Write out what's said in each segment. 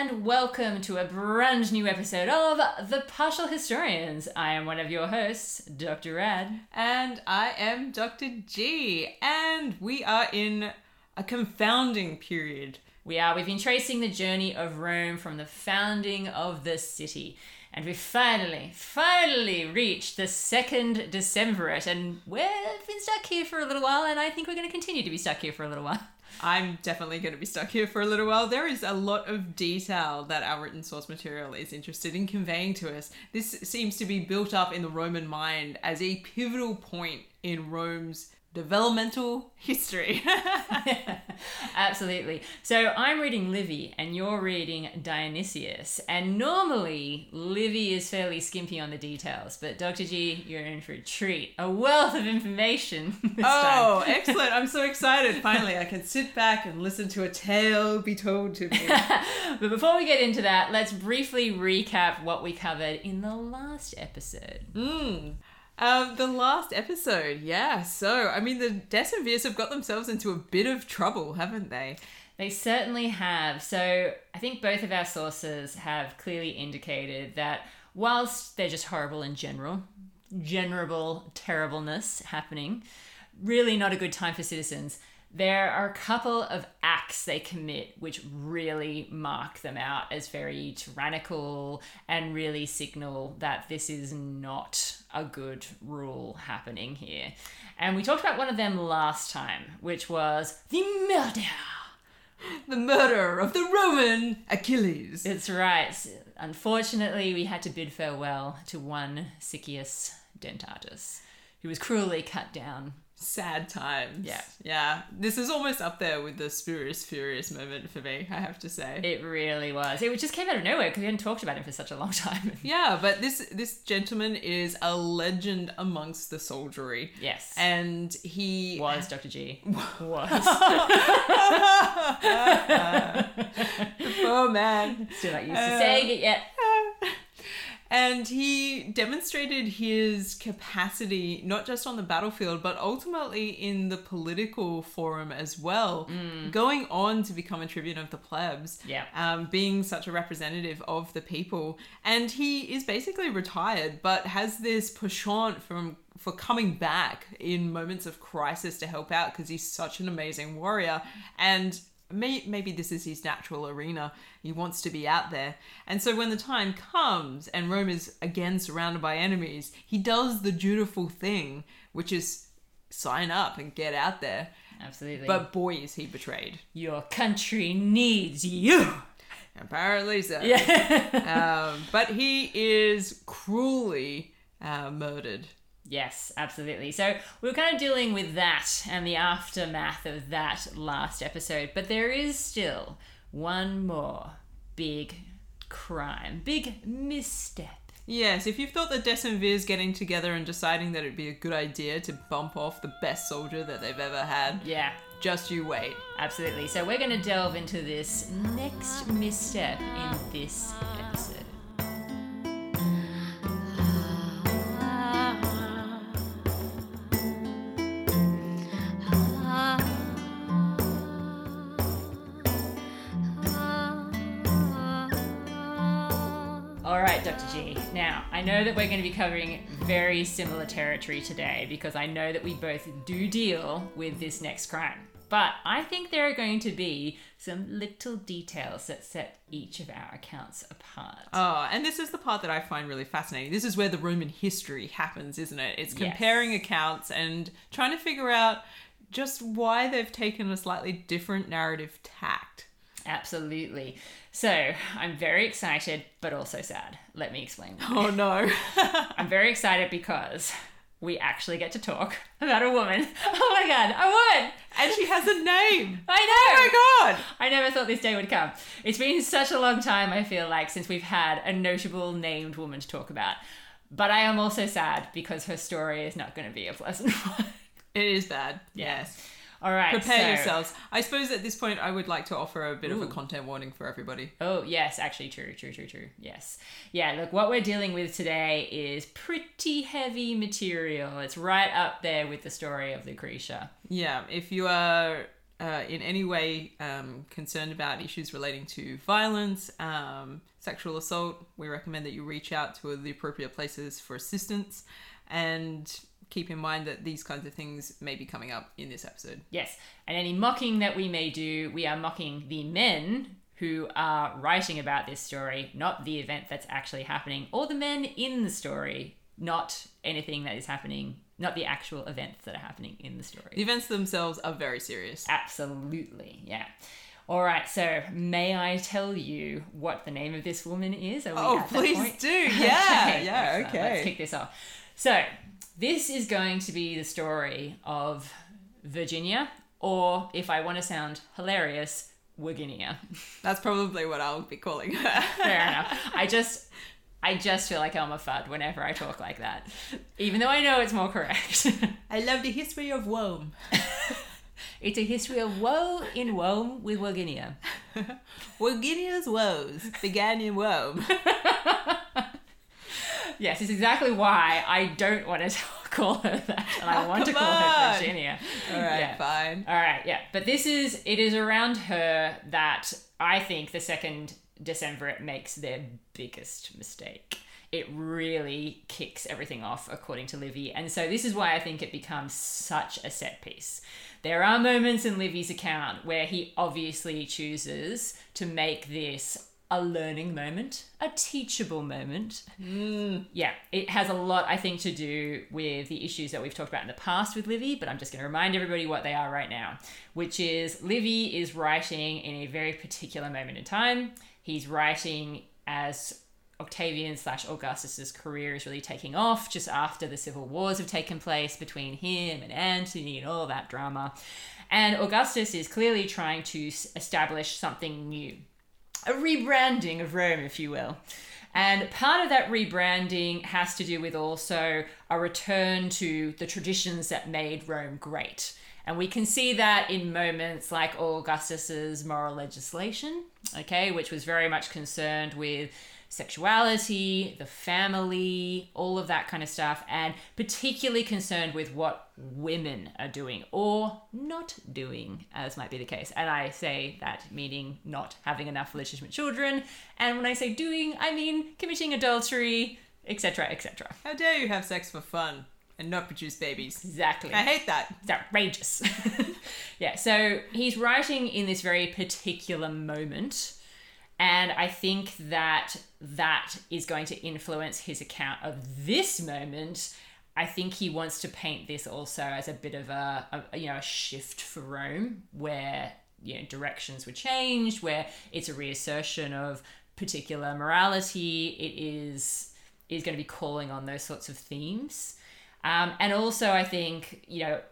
and welcome to a brand new episode of The Partial Historians. I am one of your hosts, Dr. Rad. And I am Dr. G, and we are in a confounding period. We've been tracing the journey of Rome from the founding of the city. And we finally reached the 2nd Decemvirate, and we've been stuck here for a little while, and I think we're going to continue to be stuck here for a little while. I'm definitely going to be stuck here for a little while. There is a lot of detail that our written source material is interested in conveying to us. This seems to be built up in the Roman mind as a pivotal point in Rome's developmental history. Absolutely. So I'm reading Livy and you're reading Dionysius. And normally Livy is fairly skimpy on the details, but Dr. G, you're in for a treat. A wealth of information this time. Excellent. I'm so excited. Finally, I can sit back and listen to a tale be told to me. But before we get into that, let's briefly recap what we covered in the last episode. The last episode, yeah. So, I mean, the Decemvirs have got themselves into a bit of trouble, haven't they? They certainly have. So, I think both of our sources have clearly indicated that whilst they're just horrible in general terribleness happening, really not a good time for citizens, there are a couple of acts they commit which really mark them out as very tyrannical and really signal that this is not a good rule happening here. And we talked about one of them last time, which was the murder. The murder of the Roman Achilles. That's right. Unfortunately, we had to bid farewell to one Siccius Dentatus, who was cruelly cut down. Sad times. Yeah. Yeah. This is almost up there with the Spurious Furious moment for me, I have to say. It really was. It just came out of nowhere because we hadn't talked about him for such a long time. Yeah, but this gentleman is a legend amongst the soldiery. Yes. And he... Was, Dr. G. Was. The poor man. Still not used to saying it yet. And he demonstrated his capacity, not just on the battlefield, but ultimately in the political forum as well, going on to become a tribune of the plebs, being such a representative of the people. And he is basically retired, but has this penchant for coming back in moments of crisis to help out because he's such an amazing warrior. And maybe this is his natural arena. He wants to be out there. And so when the time comes and Rome is again surrounded by enemies, he does the dutiful thing, which is sign up and get out there. Absolutely. But boy, is he betrayed. Your country needs you. Apparently so. Yeah. But he is cruelly murdered. Yes, absolutely. So we were kind of dealing with that and the aftermath of that last episode, but there is still one more big crime, big misstep. Yes, if you've thought the Decemvirs getting together and deciding that it'd be a good idea to bump off the best soldier that they've ever had, just you wait. Absolutely. So we're going to delve into this next misstep in this episode. Alright, Dr. G. Now, I know that we're going to be covering very similar territory today because I know that we both do deal with this next crime. But I think there are going to be some little details that set each of our accounts apart. Oh, and this is the part that I find really fascinating. This is where the Roman history happens, isn't it? It's comparing accounts and trying to figure out just why they've taken a slightly different narrative tact. Absolutely. So, I'm very excited, but also sad. Let me explain why. Oh, no. I'm very excited because we actually get to talk about a woman. Oh my God, a woman! And she has a name. I know! Oh my God! I never thought this day would come. It's been such a long time, I feel like, since we've had a notable named woman to talk about. But I am also sad because her story is not going to be a pleasant one. It is bad. Yes. All right. Prepare yourselves. I suppose at this point, I would like to offer a bit of a content warning for everybody. Oh, yes. Actually, true. Yes. Yeah, look, what we're dealing with today is pretty heavy material. It's right up there with the story of Lucretia. Yeah. If you are in any way concerned about issues relating to violence, sexual assault, we recommend that you reach out to the appropriate places for assistance, and keep in mind that these kinds of things may be coming up in this episode. Yes, and any mocking that we may do, we are mocking the men who are writing about this story, not the event that's actually happening, or the men in the story, not anything that is happening, not the actual events that are happening in the story. The events themselves are very serious. Absolutely, yeah. All right, so may I tell you what the name of this woman is? Are we at that please point? do. Yeah, Okay, yeah, excellent. okay. Let's kick this off. So, this is going to be the story of Virginia, or if I want to sound hilarious, Virginia. That's probably what I'll be calling her. Fair enough. I just feel like I'm a fud whenever I talk like that, even though I know it's more correct. I love the history of Rome. It's a history of woe in Rome with Virginia. Virginia's woes began in Rome. Yes, it's exactly why I don't want to call her that, and I want to call her Virginia. All right, fine. All right, yeah. But it is around her that I think the second Decemvirate makes their biggest mistake. It really kicks everything off, according to Livy. And so this is why I think it becomes such a set piece. There are moments in Livy's account where he obviously chooses to make this a learning moment, a teachable moment. Yeah, it has a lot, I think, to do with the issues that we've talked about in the past with Livy, but I'm just going to remind everybody what they are right now, which is Livy is writing in a very particular moment in time. He's writing as Octavian/Augustus's career is really taking off just after the civil wars have taken place between him and Antony and all that drama. And Augustus is clearly trying to establish something new. A rebranding of Rome, if you will. And part of that rebranding has to do with also a return to the traditions that made Rome great. And we can see that in moments like Augustus's moral legislation, okay, which was very much concerned with sexuality, the family, all of that kind of stuff, and particularly concerned with what women are doing or not doing, as might be the case. And I say that meaning not having enough legitimate children. And when I say doing, I mean committing adultery, etc., etc. How dare you have sex for fun and not produce babies? Exactly. I hate that. It's outrageous. Yeah, so he's writing in this very particular moment. And I think that is going to influence his account of this moment. I think he wants to paint this also as a bit of a shift for Rome, where directions were changed, where it's a reassertion of particular morality. It is going to be calling on those sorts of themes. And also, I think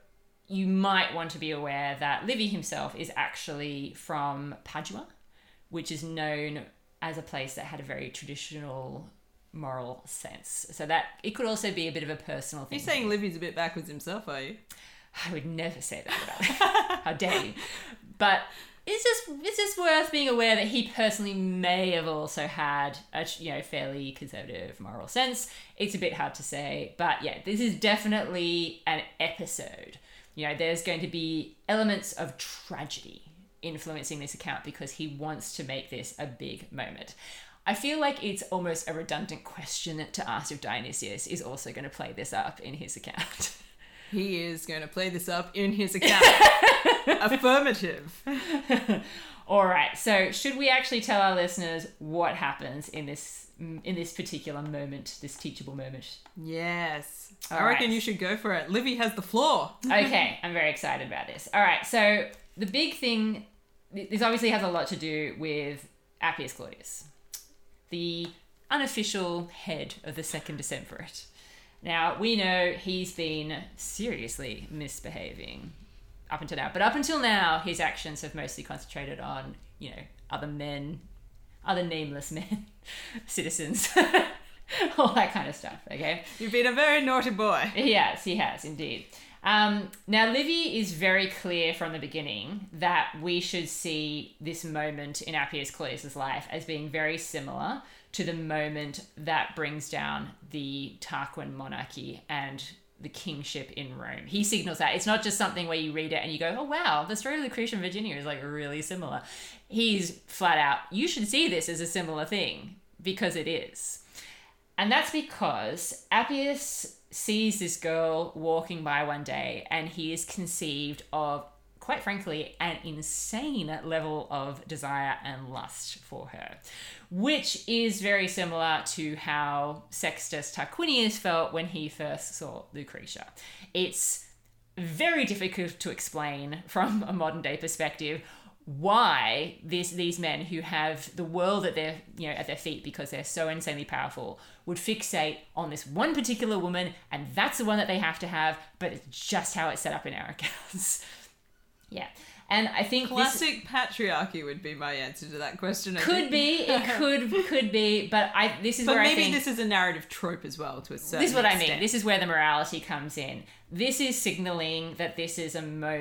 you might want to be aware that Livy himself is actually from Padua, which is known as a place that had a very traditional moral sense. So that it could also be a bit of a personal thing. You're saying Livy's a bit backwards himself, are you? I would never say that about him. How dare you? But it's just worth being aware that he personally may have also had a fairly conservative moral sense. It's a bit hard to say, but yeah, this is definitely an episode. There's going to be elements of tragedy influencing this account because he wants to make this a big moment. I feel like it's almost a redundant question to ask if Dionysius is also going to play this up in his account. He is going to play this up in his account. Affirmative. All right, so should we actually tell our listeners what happens in this particular moment, this teachable moment? Yes. All I reckon right. you should go for it. Livy has the floor. Okay, I'm very excited about this. All right, so the big thing, this obviously has a lot to do with Appius Claudius, the unofficial head of the second Decemvirate. Now, we know he's been seriously misbehaving up until now. But up until now, his actions have mostly concentrated on, other men, other nameless men, citizens, all that kind of stuff, okay? You've been a very naughty boy. He has, indeed. Now, Livy is very clear from the beginning that we should see this moment in Appius Claudius' life as being very similar to the moment that brings down the Tarquin monarchy and the kingship in Rome. He signals that. It's not just something where you read it and you go, oh wow, the story of Lucretia and Virginia is like really similar. He's flat out, you should see this as a similar thing, because it is. And that's because Appius sees this girl walking by one day and he is conceived of, quite frankly, an insane level of desire and lust for her, which is very similar to how Sextus Tarquinius felt when he first saw Lucretia. It's very difficult to explain from a modern day perspective why these men who have the world at their feet because they're so insanely powerful would fixate on this one particular woman, and that's the one that they have to have, but it's just how it's set up in our accounts. Yeah. And I think classic patriarchy would be my answer to that question. It could be, but maybe this is a narrative trope as well to a certain extent. This is what I mean. This is where the morality comes in. This is signaling that this is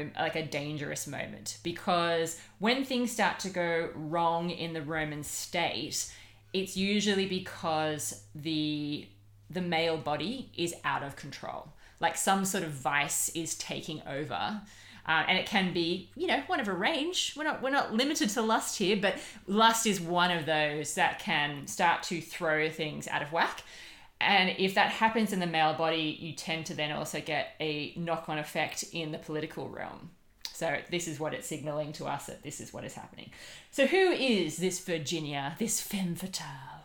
a dangerous moment, because when things start to go wrong in the Roman state, it's usually because the male body is out of control. Like some sort of vice is taking over. And it can be, one of a range. We're not limited to lust here, but lust is one of those that can start to throw things out of whack. And if that happens in the male body, you tend to then also get a knock-on effect in the political realm. So this is what it's signaling to us, that this is what is happening. So who is this Virginia, this femme fatale?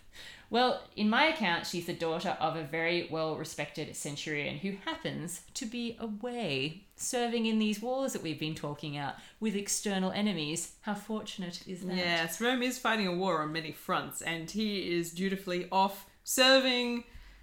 Well, in my account, she's the daughter of a very well-respected centurion who happens to be away, serving in these wars that we've been talking about with external enemies. How fortunate is that? Yes, Rome is fighting a war on many fronts, and he is dutifully off serving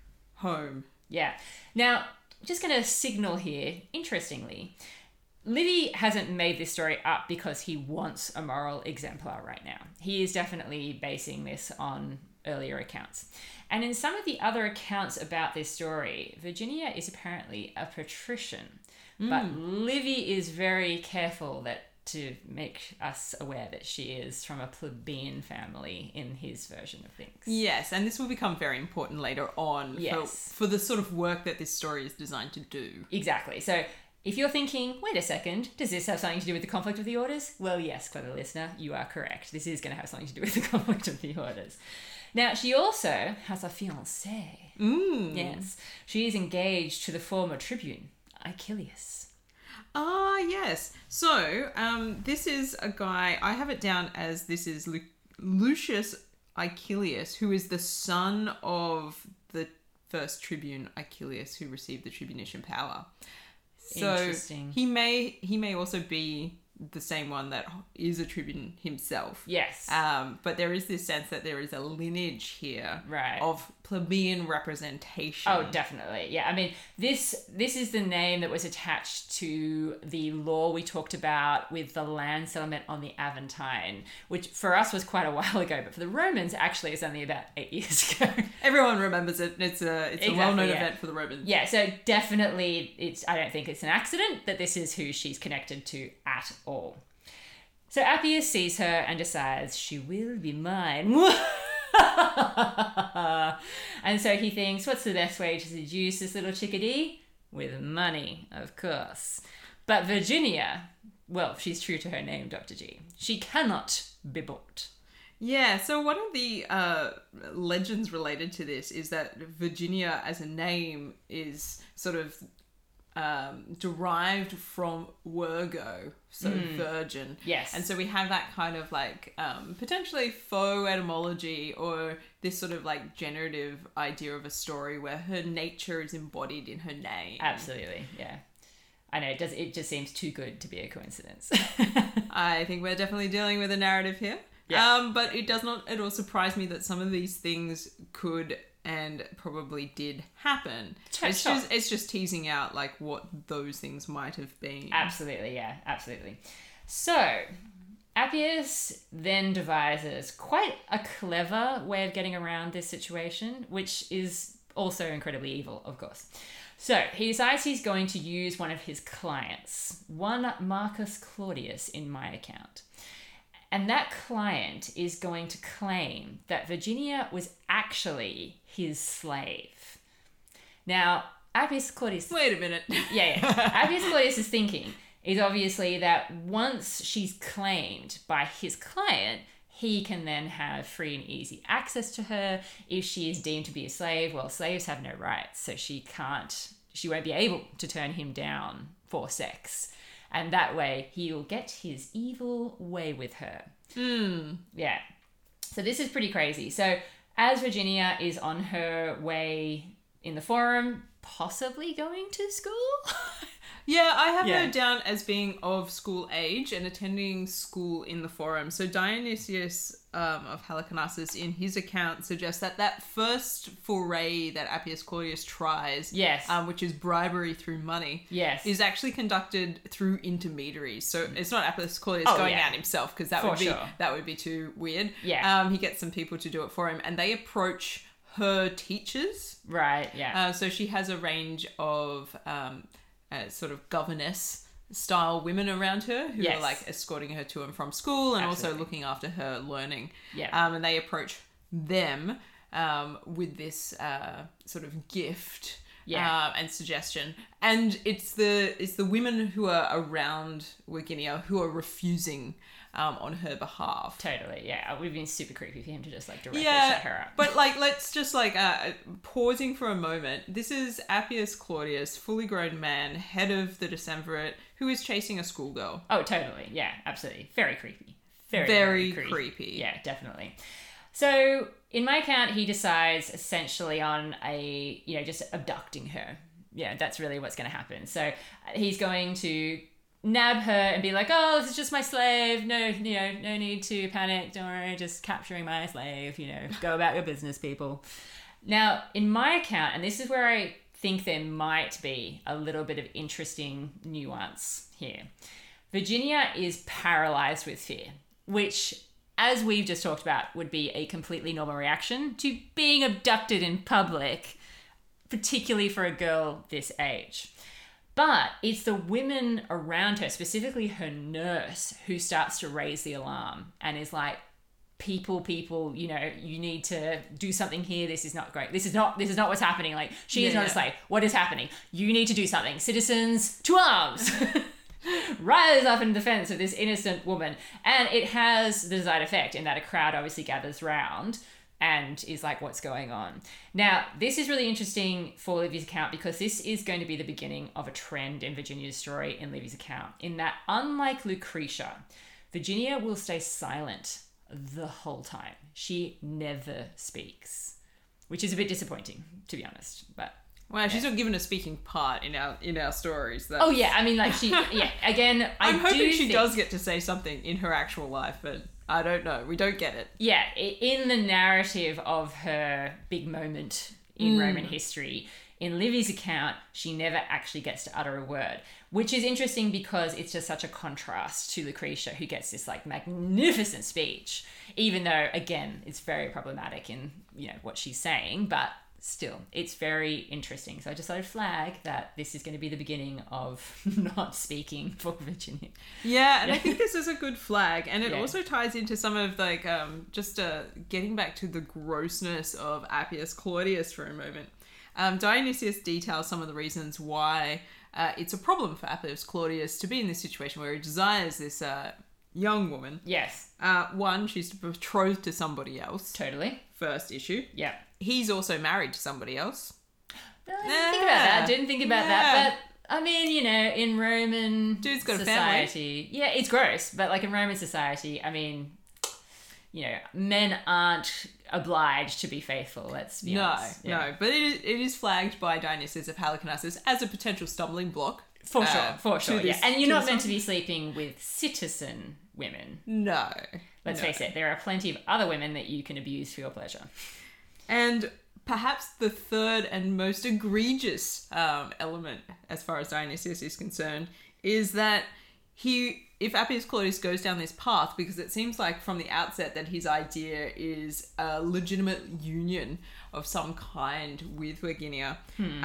home. Yeah. Now, just going to signal here, interestingly, Livy hasn't made this story up because he wants a moral exemplar right now. He is definitely basing this on earlier accounts. And in some of the other accounts about this story, Virginia is apparently a patrician. But Livy is very careful to make us aware that she is from a plebeian family in his version of things. Yes, and this will become very important later on for the sort of work that this story is designed to do. Exactly. So if you're thinking, wait a second, does this have something to do with the conflict of the orders? Well, yes, clever listener, you are correct. This is going to have something to do with the conflict of the orders. Now, she also has a fiancé. Yes. She is engaged to the former tribune, Icilius. Ah, yes. So, this is a guy, I have it down as this is Lucius Icilius, who is the son of the first tribune Icilius, who received the tribunician power. So Interesting. He may also be the same one that is a tribune himself. Yes. But there is this sense that there is a lineage here, right, of plebeian representation. Oh, definitely. Yeah. I mean, this is the name that was attached to the law we talked about with the land settlement on the Aventine, which for us was quite a while ago, but for the Romans, actually, it's only about 8 years ago. Everyone remembers it. It's a well-known event for the Romans. Yeah. So definitely, I don't think it's an accident that this is who she's connected to at all. So Appius sees her and decides she will be mine. And so he thinks, what's the best way to seduce this little chickadee? With money, of course. But Virginia, well, she's true to her name, Dr. G. She cannot be bought. Yeah, so one of the legends related to this is that Virginia as a name is sort of derived from Virgo, so virgin. Yes. And so we have that kind of like potentially faux etymology, or this sort of like generative idea of a story where her nature is embodied in her name. Absolutely, yeah. I know, it just seems too good to be a coincidence. I think we're definitely dealing with a narrative here. Yeah. But it will surprise me that some of these things could and probably did happen. It's just teasing out like what those things might have been. Absolutely, yeah, absolutely. So Appius then devises quite a clever way of getting around this situation, which is also incredibly evil, of course. So he decides he's going to use one of his clients, one Marcus Claudius in my account. And that client is going to claim that Virginia was actually his slave. Now, Appius Claudius... Wait a minute. Yeah. Appius Claudius is thinking is obviously that once she's claimed by his client, he can then have free and easy access to her. If she is deemed to be a slave, well, slaves have no rights, so she won't be able to turn him down for sex. And that way he will get his evil way with her. Yeah. So this is pretty crazy. So as Virginia is on her way in the Forum, possibly going to school. Yeah, I have her down as being of school age and attending school in the Forum. So Dionysius of Halicarnassus, in his account, suggests that first foray that Appius Claudius tries, which is bribery through money, is actually conducted through intermediaries. So it's not Appius Claudius going out himself, because that would be too weird. Yeah. He gets some people to do it for him, and they approach her teachers. Right. Yeah. So she has a range of sort of governess style women around her who are like escorting her to and from school and also looking after her learning. And they approach them with this sort of gift and suggestion. And it's the women who are around Virginia who are refusing on her behalf. Totally, yeah. It would have been super creepy for him to just like directly shut her up. But like, let's just like pausing for a moment. This is Appius Claudius, fully grown man, head of the decemvirate, who is chasing a schoolgirl. Oh, totally. Yeah, absolutely. Very creepy. Very creepy. Yeah, definitely. So in my account, he decides essentially on just abducting her. Yeah, that's really what's going to happen. So he's going to nab her and be like, oh, this is just my slave. No need to panic. Don't worry, just capturing my slave. Go about your business, people. Now, in my account, and this is where I think there might be a little bit of interesting nuance here. Virginia is paralyzed with fear, which, as we've just talked about, would be a completely normal reaction to being abducted in public, particularly for a girl this age. But it's the women around her, specifically her nurse, who starts to raise the alarm and is like, people, you need to do something here. This is not great. This is not what's happening. Like, she is not a slave. What is happening? You need to do something. Citizens, to arms! Rise up in defense of this innocent woman. And it has the desired effect in that a crowd obviously gathers round and is like, what's going on? Now, this is really interesting for Livy's account because this is going to be the beginning of a trend in Virginia's story in Livy's account, in that, unlike Lucretia, Virginia will stay silent the whole time. She never speaks, which is a bit disappointing, to be honest. But wow, she's not given a speaking part in our stories. Oh yeah, I mean, like again, I'm hoping she does get to say something in her actual life, but I don't know. We don't get it. Yeah, in the narrative of her big moment in Roman history, in Livy's account, she never actually gets to utter a word, which is interesting because it's just such a contrast to Lucretia, who gets this like magnificent speech, even though, again, it's very problematic in what she's saying, but still, it's very interesting. So I just decided to flag that this is going to be the beginning of not speaking for Virginia. Yeah, and I think this is a good flag. And it also ties into some of like, getting back to the grossness of Appius Claudius for a moment. Dionysius details some of the reasons why it's a problem for Appius Claudius to be in this situation where he desires this young woman. Yes. One, she's betrothed to somebody else. Totally. First issue. Yeah. He's also married to somebody else. I didn't think about that. But I mean, in Roman dude's got society, a family. Yeah, it's gross. But like in Roman society, I mean, men aren't obliged to be faithful. Let's be honest. No. But it is flagged by Dionysius of Halicarnassus as a potential stumbling block. For sure. Yeah. And you're not meant to be sleeping with citizen women. No. Let's face it, there are plenty of other women that you can abuse for your pleasure. And perhaps the third and most egregious element, as far as Dionysius is concerned, is that if Appius Claudius goes down this path, because it seems like from the outset that his idea is a legitimate union of some kind with Virginia,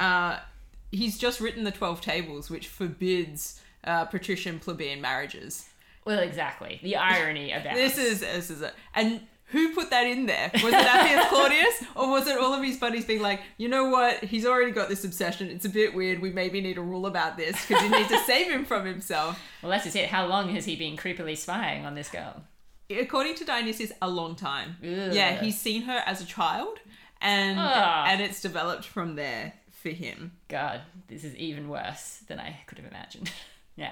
he's just written the 12 Tables, which forbids patrician plebeian marriages. Well, exactly. The irony about this is it. And who put that in there? Was it Appius Claudius, or was it all of his buddies being like, you know what, he's already got this obsession, it's a bit weird, we maybe need a rule about this because you need to save him from himself? Well, that's just it. How long has he been creepily spying on this girl? According to Dionysius, a long time. Ugh. Yeah, he's seen her as a child, and it's developed from there for him. God, this is even worse than I could have imagined. Yeah.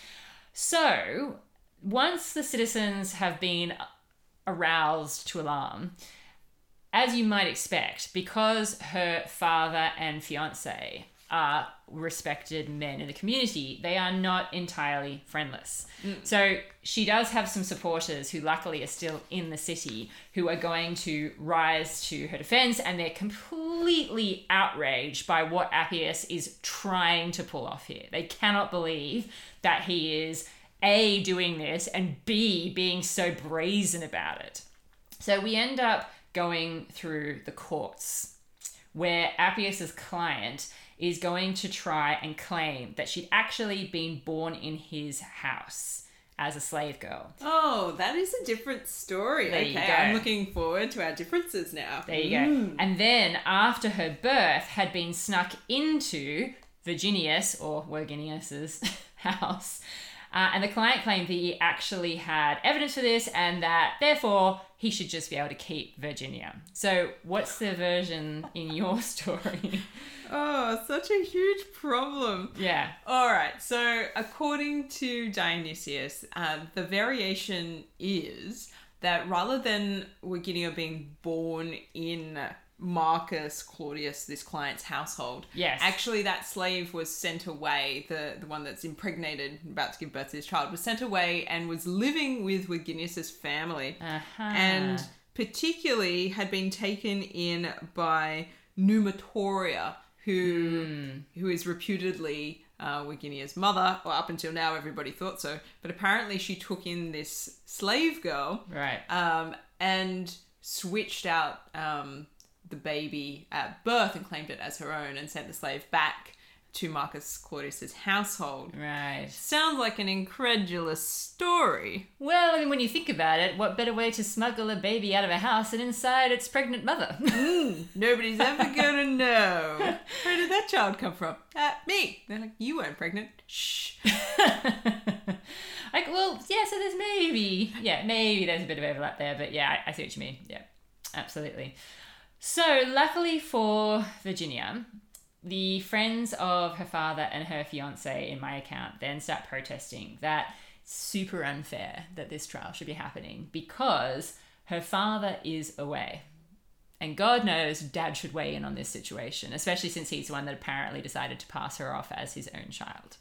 So, once the citizens have been aroused to alarm, as you might expect, because her father and fiancé are respected men in the community, they are not entirely friendless. So she does have some supporters who luckily are still in the city who are going to rise to her defense, and they're completely outraged by what Appius is trying to pull off here. They cannot believe that he is A, doing this, and B, being so brazen about it. So we end up going through the courts where Appius's client is going to try and claim that she'd actually been born in his house as a slave girl. Oh, that is a different story. There you okay, go. I'm looking forward to our differences now. There you go. And then after her birth had been snuck into Virginius or Virginius's house, and the client claimed that he actually had evidence for this and that therefore he should just be able to keep Virginia. So what's the version in your story? Oh, such a huge problem. Yeah. All right. So according to Dionysius, the variation is that rather than Virginia being born in Marcus Claudius, this client's household, Yes. actually that slave was sent away, the one that's impregnated, about to give birth to his child, was sent away and was living with Virginius's family. And particularly had been taken in by Numatoria, who is reputedly Virginia's mother, or up until now everybody thought so, but apparently she took in this slave girl, Right. and switched out the baby at birth and claimed it as her own and sent the slave back to Marcus Claudius's household. Right. Sounds like an incredulous story. Well, I mean, when you think about it, what better way to smuggle a baby out of a house than inside its pregnant mother? Nobody's ever gonna know. Where did that child come from? Me. They're like, you weren't pregnant. Shh. Like, well, yeah, so there's maybe there's a bit of overlap there, but yeah, I see what you mean. Yeah, absolutely. So, luckily for Virginia, the friends of her father and her fiance, in my account, then start protesting that it's super unfair that this trial should be happening because her father is away. And God knows Dad should weigh in on this situation, especially since he's the one that apparently decided to pass her off as his own child.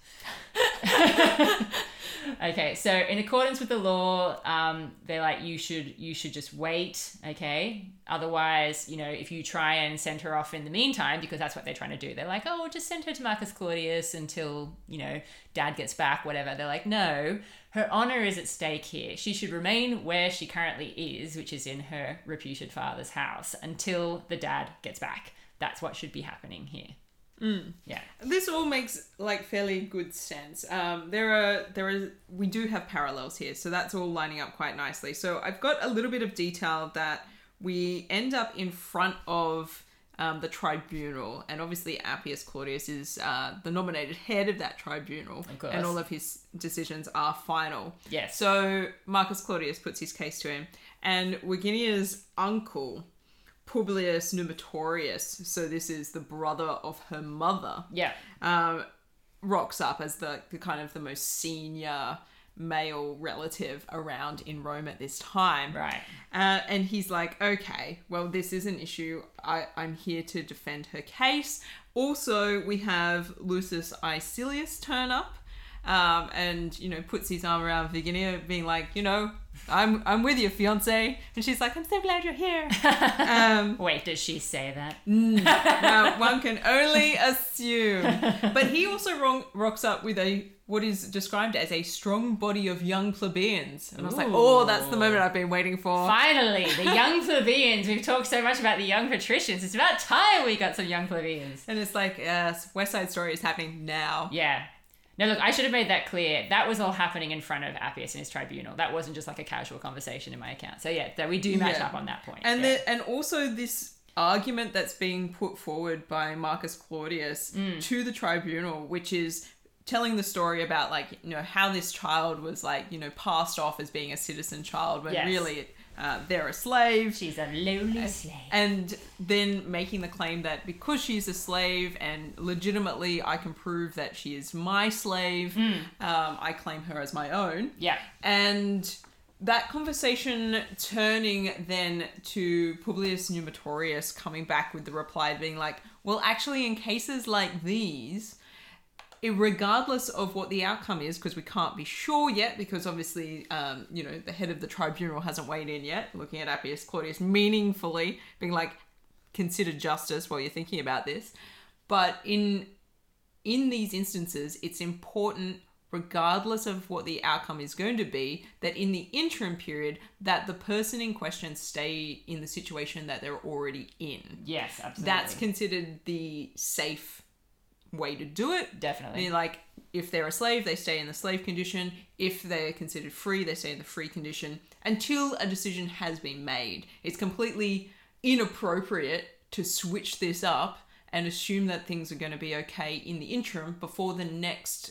Okay, so in accordance with the law, they're like, you should just wait, okay? Otherwise, if you try and send her off in the meantime, because that's what they're trying to do. They're like, oh, we'll just send her to Marcus Claudius until, Dad gets back, whatever. They're like, no, her honor is at stake here. She should remain where she currently is, which is in her reputed father's house, until the dad gets back. That's what should be happening here. Yeah. This all makes fairly good sense. We do have parallels here, so that's all lining up quite nicely. So I've got a little bit of detail that we end up in front of the tribunal, and obviously Appius Claudius is the nominated head of that tribunal, Of course. and all of his decisions are final. Yes. So Marcus Claudius puts his case to him, and Virginia's uncle, Publius Numitorius, so this is the brother of her mother, Yeah. rocks up as the kind of the most senior male relative around in Rome at this time. Right. And he's like, okay, well, this is an issue. I'm here to defend her case. Also, we have Lucius Icilius turn up, and, puts his arm around Virginia, being like, I'm with you, fiance. And she's like, I'm so glad you're here. Wait, does she say that? Now, one can only assume. But he also rocks up with what is described as a strong body of young plebeians. And I was like, oh, that's the moment I've been waiting for. Finally, the young plebeians. We've talked so much about the young patricians. It's about time we got some young plebeians. And it's like, yes, West Side Story is happening now. Yeah. No, look, I should have made that clear. That was all happening in front of Appius and his tribunal. That wasn't just like a casual conversation in my account. So yeah, that we do match up on that point. And and also this argument that's being put forward by Marcus Claudius to the tribunal, which is telling the story about like, you know, how this child was like, you know, passed off as being a citizen child when really they're a slave. She's a lowly slave. And then making the claim that because she's a slave and legitimately I can prove that she is my slave, I claim her as my own. Yeah. And that conversation turning then to Publius Numitorius coming back with the reply being like, well, actually in cases like these, regardless of what the outcome is, because we can't be sure yet, because obviously, you know, the head of the tribunal hasn't weighed in yet, looking at Appius Claudius meaningfully, being like, consider justice while you're thinking about this. But in these instances, it's important, regardless of what the outcome is going to be, that in the interim period, that the person in question stay in the situation that they're already in. Yes, absolutely. That's considered the safe way to do it. Definitely. I mean, like, if they're a slave, they stay in the slave condition. If they're considered free, they stay in the free condition until a decision has been made. It's completely inappropriate to switch this up and assume that things are going to be okay in the interim before the next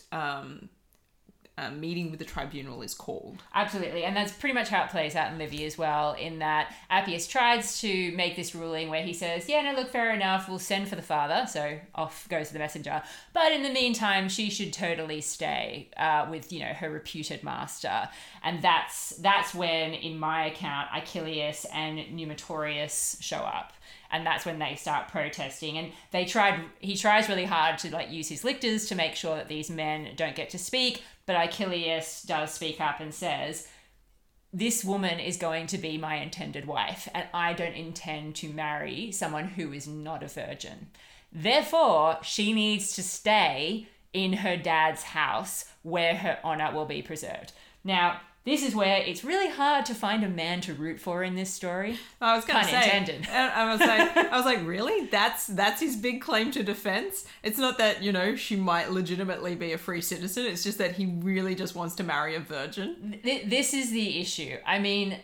meeting with the tribunal is called. Absolutely, and that's pretty much how it plays out in Livy as well, in that Appius tries to make this ruling where he says, yeah, no, look, fair enough, we'll send for the father, so off goes the messenger, but in the meantime, she should totally stay with, you know, her reputed master. And that's when, in my account, Achilles and Numitorius show up. And that's when they start protesting. And he tries really hard to like use his lictors to make sure that these men don't get to speak. But Achilles does speak up and says, this woman is going to be my intended wife, and I don't intend to marry someone who is not a virgin. Therefore, she needs to stay in her dad's house where her honor will be preserved. Now, this is where it's really hard to find a man to root for in this story. I was going to say, intended. I was like, really? That's his big claim to defense? It's not that, you know, she might legitimately be a free citizen. It's just that he really just wants to marry a virgin. This is the issue. I mean,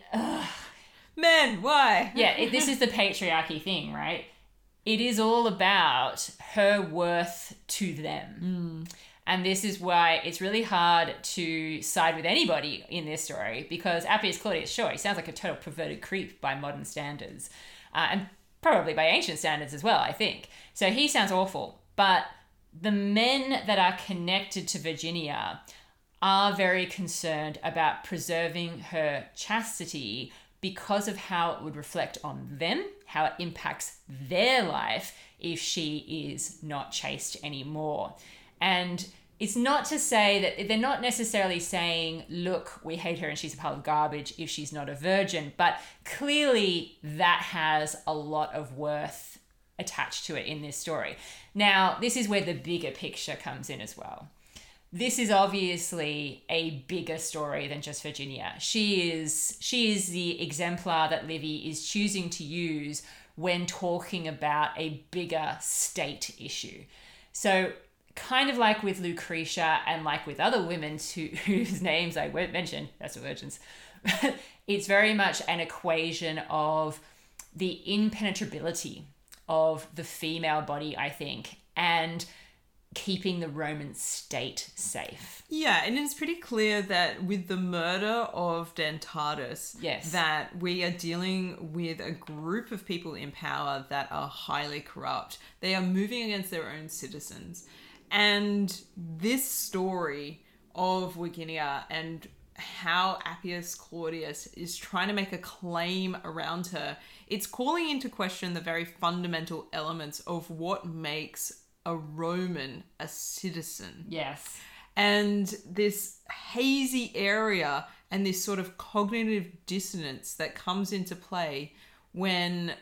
men, why? Yeah, this is the patriarchy thing, right? It is all about her worth to them. And this is why it's really hard to side with anybody in this story, because Appius Claudius, sure, he sounds like a total perverted creep by modern standards, and probably by ancient standards as well, I think. So he sounds awful. But the men that are connected to Virginia are very concerned about preserving her chastity because of how it would reflect on them, how it impacts their life if she is not chaste anymore. And it's not to say that they're not necessarily saying, look, we hate her and she's a pile of garbage if she's not a virgin, but clearly that has a lot of worth attached to it in this story. Now, this is where the bigger picture comes in as well. This is obviously a bigger story than just Virginia. She is the exemplar that Livy is choosing to use when talking about a bigger state issue. So kind of like with Lucretia and like with other women whose names I won't mention, that's virgins, it's very much an equation of the impenetrability of the female body, I think, and keeping the Roman state safe. Yeah, and it's pretty clear that with the murder of Dentatus, yes, that we are dealing with a group of people in power that are highly corrupt. They are moving against their own citizens. And this story of Virginia and how Appius Claudius is trying to make a claim around her, it's calling into question the very fundamental elements of what makes a Roman a citizen. Yes. And this hazy area and this sort of cognitive dissonance that comes into play when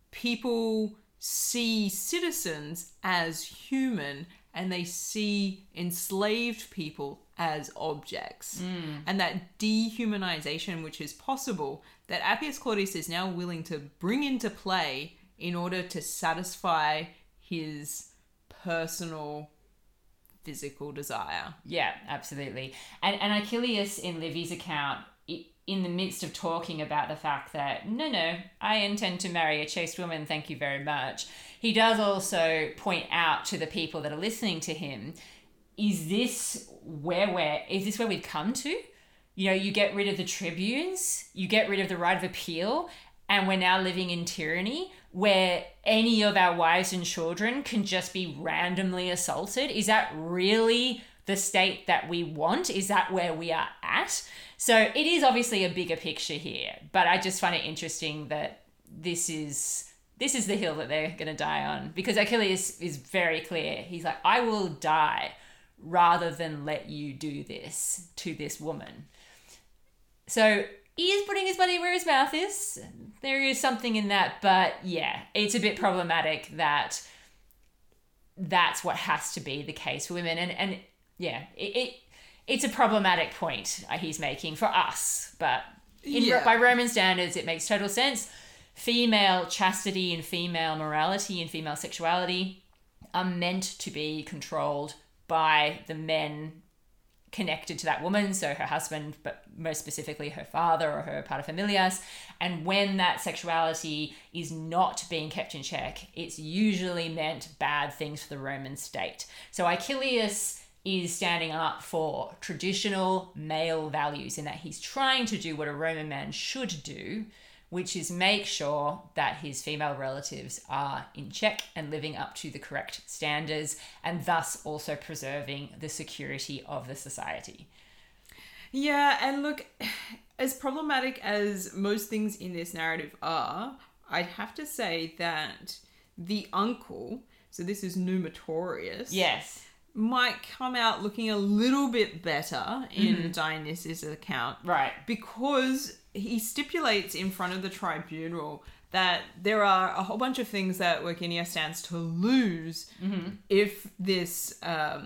people see citizens as human and they see enslaved people as objects. And that dehumanization which is possible, that Appius Claudius is now willing to bring into play in order to satisfy his personal physical desire. Yeah, absolutely. And Achilles in Livy's account, in the midst of talking about the fact that, no, I intend to marry a chaste woman, thank you very much, he does also point out to the people that are listening to him, is this where we've come to? You know, you get rid of the tribunes, you get rid of the right of appeal, and we're now living in tyranny where any of our wives and children can just be randomly assaulted. Is that really the state that we want? Is that where we are at? So it is obviously a bigger picture here, but I just find it interesting that this is the hill that they're going to die on, because Achilles is very clear. He's like, I will die rather than let you do this to this woman. So he is putting his money where his mouth is. There is something in that, but yeah, it's a bit problematic that that's what has to be the case for women. And yeah, it's a problematic point he's making for us, but by Roman standards, it makes total sense. Female chastity and female morality and female sexuality are meant to be controlled by the men connected to that woman, so her husband, but most specifically her father or her paterfamilias. And when that sexuality is not being kept in check, it's usually meant bad things for the Roman state. So Achilles is standing up for traditional male values in that he's trying to do what a Roman man should do, which is make sure that his female relatives are in check and living up to the correct standards, and thus also preserving the security of the society. Yeah, and look, as problematic as most things in this narrative are, I'd have to say that the uncle, so this is Numitorius, yes, might come out looking a little bit better in Dionysius' account. Right. Because he stipulates in front of the tribunal that there are a whole bunch of things that Verginius stands to lose if this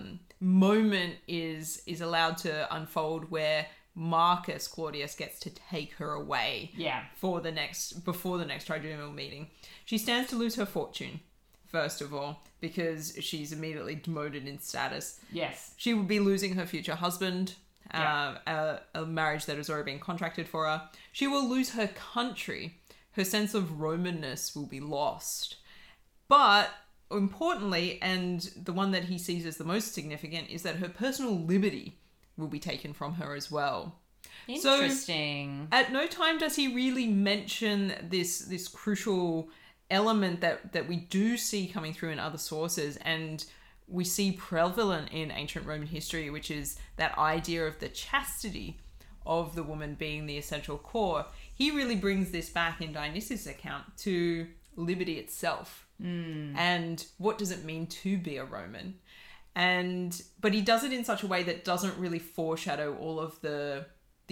moment is allowed to unfold where Marcus Claudius gets to take her away before the next tribunal meeting. She stands to lose her fortune, first of all, because she's immediately demoted in status. Yes. She would be losing her future husband, a marriage that has already been contracted for her. She will lose her country. Her sense of Romanness will be lost. But importantly, and the one that he sees as the most significant, is that her personal liberty will be taken from her as well. Interesting. So, at no time does he really mention this crucial element that we do see coming through in other sources, and we see prevalent in ancient Roman history, which is that idea of the chastity of the woman being the essential core. He really brings this back in Dionysius' account to liberty itself. And what does it mean to be a Roman? But he does it in such a way that doesn't really foreshadow all of the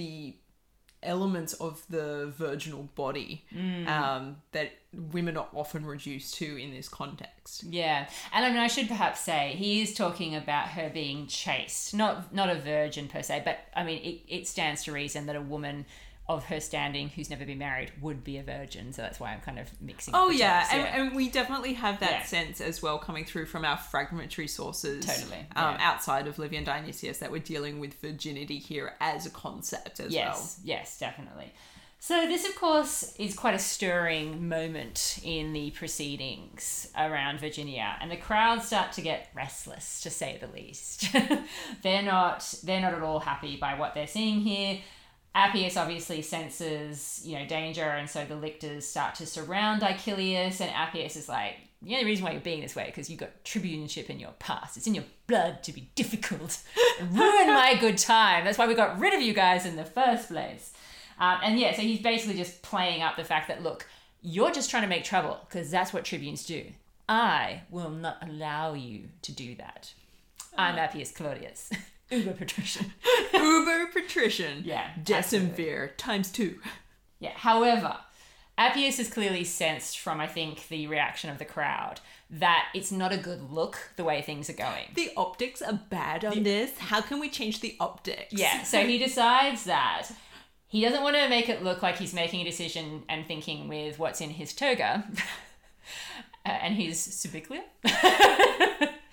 elements of the virginal body that women are often reduced to in this context. Yeah. And I mean, I should perhaps say he is talking about her being chaste, not a virgin per se, but I mean, it stands to reason that a woman of her standing who's never been married would be a virgin. So that's why I'm kind of mixing up the terms. And we definitely have that sense as well coming through from our fragmentary sources. Totally. Outside of Livy and Dionysius, that we're dealing with virginity here as a concept as well. Yes, definitely. So this, of course, is quite a stirring moment in the proceedings around Virginia, and the crowd start to get restless, to say the least. They're not at all happy by what they're seeing here. Appius obviously senses, danger, and so the lictors start to surround Achilles, and Appius is like, the only reason why you're being this way because you've got tribuneship in your past. It's in your blood to be difficult and ruin my good time. That's why we got rid of you guys in the first place. So he's basically just playing up the fact that, look, you're just trying to make trouble because that's what tribunes do. I will not allow you to do that. I'm Appius Claudius. Uber patrician. Uber patrician. Yeah. Decemvir times 2. Yeah. However, Appius has clearly sensed from, I think, the reaction of the crowd that it's not a good look the way things are going. The optics are bad on this. How can we change the optics? Yeah. So he decides that he doesn't want to make it look like he's making a decision and thinking with what's in his toga and his subiclia.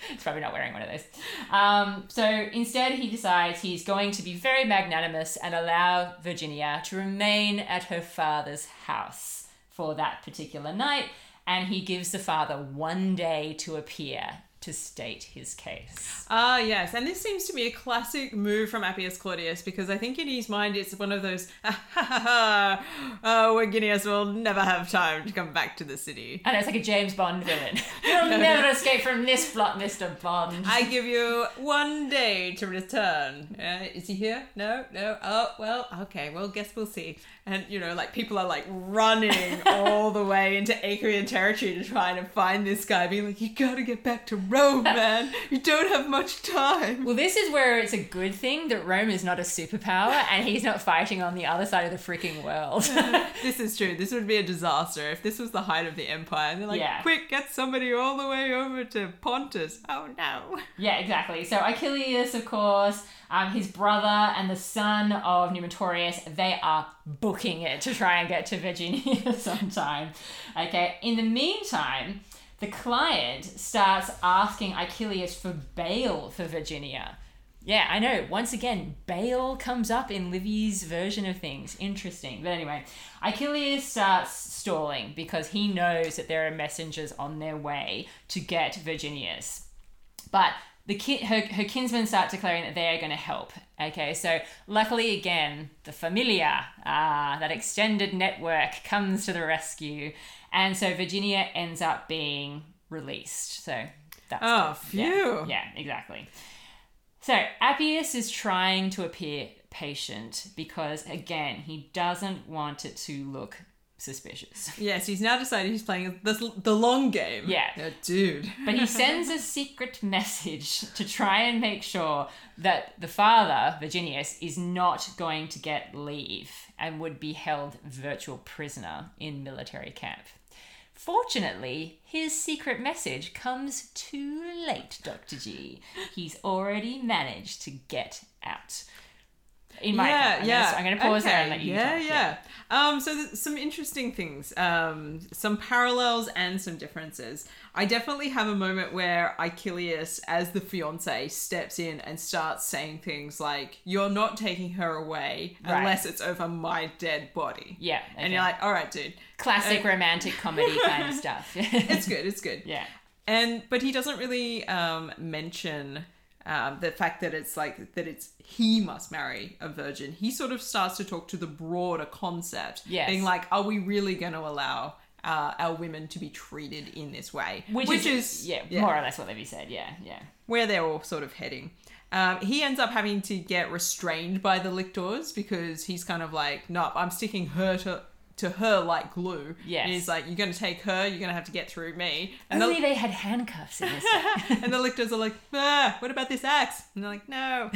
He's probably not wearing one of those. So instead, he decides he's going to be very magnanimous and allow Virginia to remain at her father's house for that particular night. And he gives the father 1 day to appear to state his case. Yes. And this seems to be a classic move from Appius Claudius, because I think in his mind it's one of those, Verginius will never have time to come back to the city. I know, it's like a James Bond villain. You'll never escape from this plot, Mr. Bond. I give you 1 day to return. Is he here? No? Oh, well, okay. Well, guess we'll see. And, like, people are, like, running all the way into Acrian territory to try and find this guy, being like, you gotta get back to Rome, man. You don't have much time. Well, this is where it's a good thing that Rome is not a superpower and he's not fighting on the other side of the freaking world. This is true. This would be a disaster if this was the height of the empire. And they're like, quick, get somebody all the way over to Pontus. Oh, no. Yeah, exactly. So Achilles, of course, his brother and the son of Numitorius, they are booking it to try and get to Virginia sometime. Okay, in the meantime, the client starts asking Achilles for bail for Virginia. Yeah, I know. Once again, bail comes up in Livy's version of things. Interesting. But anyway, Achilles starts stalling because he knows that there are messengers on their way to get Virginius. But her kinsmen start declaring that they are going to help. Okay, so luckily again, the familia, that extended network, comes to the rescue. And so Virginia ends up being released. So that's good. Phew. Yeah, exactly. So Appius is trying to appear patient because, again, he doesn't want it to look suspicious. Yes, he's now decided he's playing the long game. Yeah. Dude. But he sends a secret message to try and make sure that the father, Virginius, is not going to get leave and would be held virtual prisoner in military camp. Fortunately, his secret message comes too late, Dr. G. He's already managed to get out. In my I'm going to pause there and let you talk. So some interesting things, some parallels and some differences. I definitely have a moment where Achilles, as the fiance, steps in and starts saying things like, you're not taking her away unless it's over my dead body. Yeah. Okay. And you're like, all right, dude. Classic romantic comedy kind of stuff. It's good. Yeah. But he doesn't really mention the fact that it's he must marry a virgin. He sort of starts to talk to the broader concept, being like, are we really going to allow our women to be treated in this way? Which is more or less what Livy said. Yeah. Where they're all sort of heading. He ends up having to get restrained by the lictors because he's kind of like, nope, I'm sticking her to her like glue. Yes. And he's like, you're going to take her, you're going to have to get through me. And Only they had handcuffs in this. And the lictors are like, what about this axe? And they're like, no.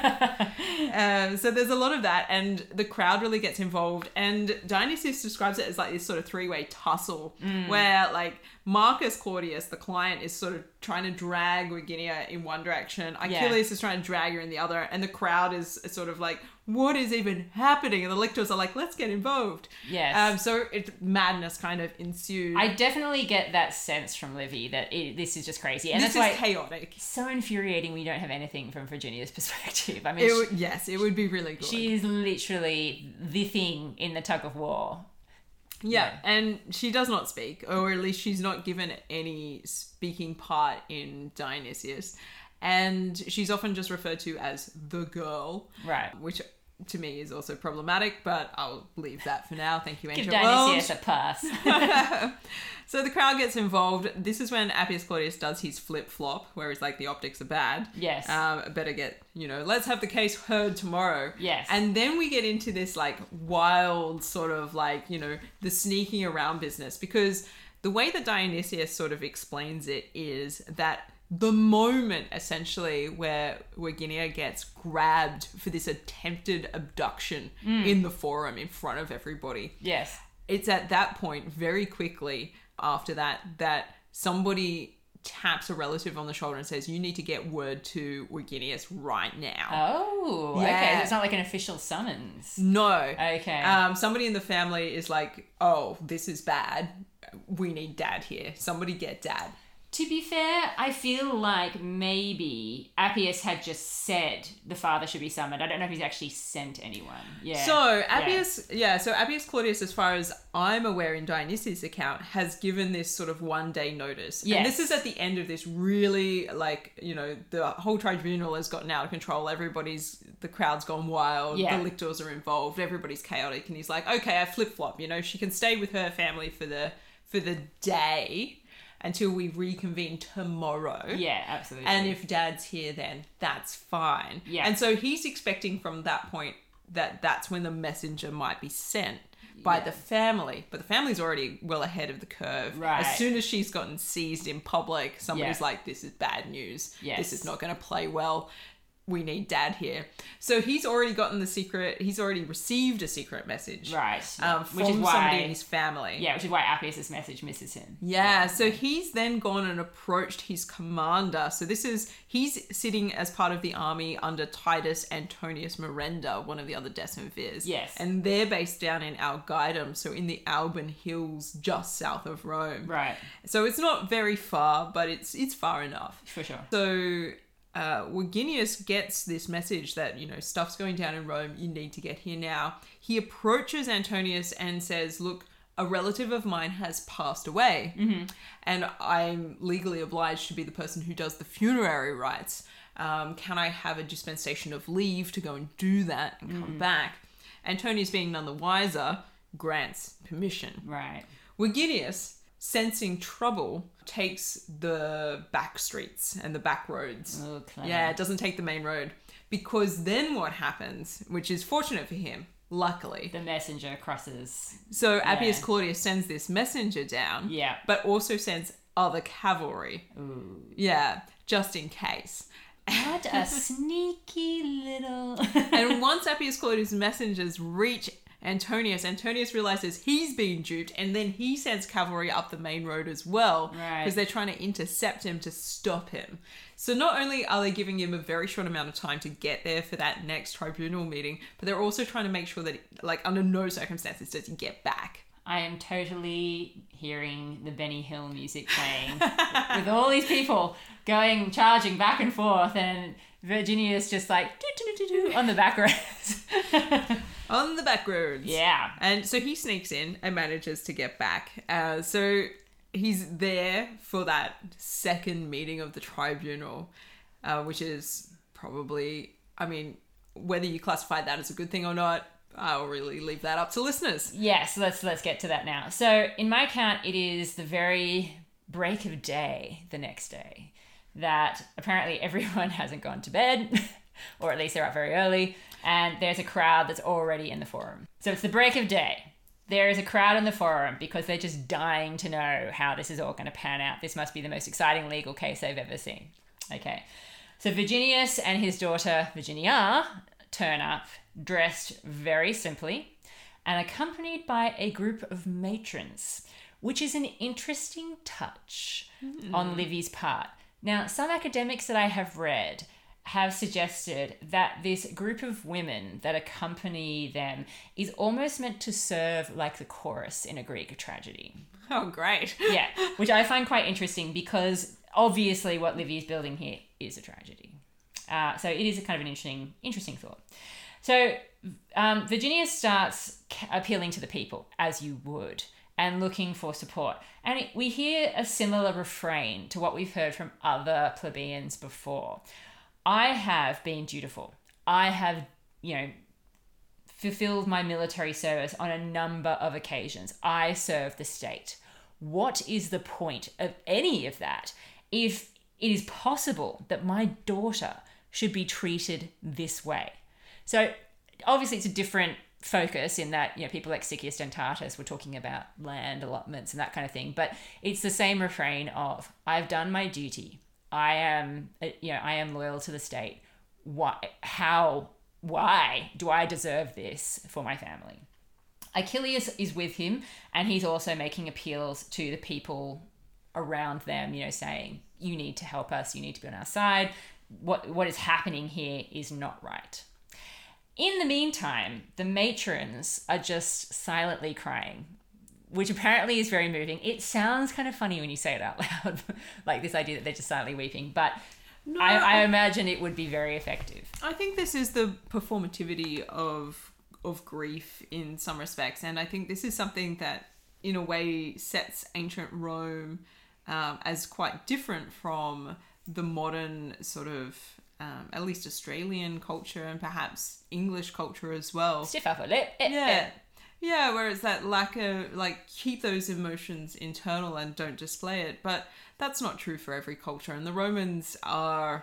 So there's a lot of that, and the crowd really gets involved. And Dionysius describes it as like this sort of three-way tussle where like Marcus Claudius, the client, is sort of trying to drag Verginia in one direction. Achilles is trying to drag her in the other. And the crowd is sort of like, what is even happening? And the lictors are like, let's get involved. Yes. So madness kind of ensues. I definitely get that sense from Livy that this is just crazy. And this that's is why chaotic. It's so infuriating we don't have anything from Virginia's perspective. I mean, it would be really good. She is literally the thing in the tug of war. Yeah, and she does not speak, or at least she's not given any speaking part in Dionysius. And she's often just referred to as the girl. Right. Which to me is also problematic, but I'll leave that for now. Thank you, Ancient Give Dionysius a pass. So the crowd gets involved. This is when Appius Claudius does his flip-flop, where it's like the optics are bad. Yes. Better get, let's have the case heard tomorrow. Yes. And then we get into this like wild sort of like, the sneaking around business, because the way that Dionysius sort of explains it is that the moment essentially where Verginia gets grabbed for this attempted abduction in the forum in front of everybody. Yes. It's at that point, very quickly after that somebody taps a relative on the shoulder and says, you need to get word to Verginius right now. Oh, okay. So it's not like an official summons. No. Okay. Somebody in the family is like, oh, this is bad. We need Dad here. Somebody get Dad. To be fair, I feel like maybe Appius had just said the father should be summoned. I don't know if he's actually sent anyone. Yeah. So Appius Claudius, as far as I'm aware in Dionysius' account, has given this sort of 1 day notice. Yes. And this is at the end of this really, like, you know, the whole tribunal has gotten out of control. The crowd's gone wild. Yeah. The lictors are involved. Everybody's chaotic. And he's like, okay, I flip-flop. You know, she can stay with her family for the day until we reconvene tomorrow. Yeah, absolutely. And if Dad's here, then that's fine. Yeah. And so he's expecting from that point that's when the messenger might be sent by the family. But the family's already well ahead of the curve. Right. As soon as she's gotten seized in public, somebody's Yeah. like, this is bad news. Yes. This is not going to play well. We need Dad here. So he's already gotten he's already received a secret message. Right. From Which is why, somebody in his family. Yeah, which is why Appius' message misses him. Yeah, so he's then gone and approached his commander. So he's sitting as part of the army under Titus Antonius Merenda, one of the other decemvirs. Yes. And they're based down in Algidum, so in the Alban Hills, just south of Rome. Right. So it's not very far, but it's far enough. For sure. So Verginius gets this message that, you know, stuff's going down in Rome, you need to get here now. He approaches Antonius and says, look, a relative of mine has passed away, and I'm legally obliged to be the person who does the funerary rites. Can I have a dispensation of leave to go and do that and come back? Antonius, being none the wiser, grants permission. Right. Verginius, sensing trouble, takes the back streets and the back roads. Oh, clever. Yeah, it doesn't take the main road. Because then what happens, which is fortunate for him, luckily. The messenger crosses. So Appius Claudius sends this messenger down, Yeah. but also sends other cavalry. Ooh. Yeah, just in case. What a sneaky little... And once Appius Claudius' messengers reach Antonius realizes he's been duped, and then he sends cavalry up the main road as well, Right. because they're trying to intercept him to stop him. So not only are they giving him a very short amount of time to get there for that next tribunal meeting, but they're also trying to make sure that, like, under no circumstances does he get back. I am totally hearing the Benny Hill music playing with all these people charging back and forth, and Verginius just like on the back roads. On the back roads. Yeah. And so he sneaks in and manages to get back. So he's there for that second meeting of the tribunal, which is probably, I mean, whether you classify that as a good thing or not, I'll really leave that up to listeners. Yes, let's get to that now. So in my account, it is the very break of day the next day that apparently everyone hasn't gone to bed, or at least they're up very early, and there's a crowd that's already in the forum. So it's the break of day. There is a crowd in the forum because they're just dying to know how this is all going to pan out. This must be the most exciting legal case they've ever seen. Okay. So Verginius and his daughter Virginia turn up dressed very simply and accompanied by a group of matrons, which is an interesting touch on Livy's part. Now, some academics that I have read have suggested that this group of women that accompany them is almost meant to serve like the chorus in a Greek tragedy. Oh, great. Yeah, which I find quite interesting because obviously what Livy is building here is a tragedy. So it is a kind of an interesting thought. So Virginia starts appealing to the people, as you would, and looking for support. And we hear a similar refrain to what we've heard from other plebeians before. I have been dutiful. I have, fulfilled my military service on a number of occasions. I serve the state. What is the point of any of that if it is possible that my daughter should be treated this way? So obviously it's a different focus in that, people like Sycius Dentatus were talking about land allotments and that kind of thing, but it's the same refrain of, I've done my duty. I am loyal to the state. Why do I deserve this for my family? Achilles is with him, and he's also making appeals to the people around them, saying, you need to help us, you need to be on our side. What is happening here is not right. In the meantime, the matrons are just silently crying. which apparently is very moving. It sounds kind of funny when you say it out loud, like this idea that they're just silently weeping, but No, I imagine it would be very effective. I think this is the performativity of grief in some respects, and I think this is something that in a way sets ancient Rome as quite different from the modern sort of at least Australian culture and perhaps English culture as well. Stiff upper lip. Yeah, whereas that lack of, like, keep those emotions internal and don't display it. But that's not true for every culture. And the Romans are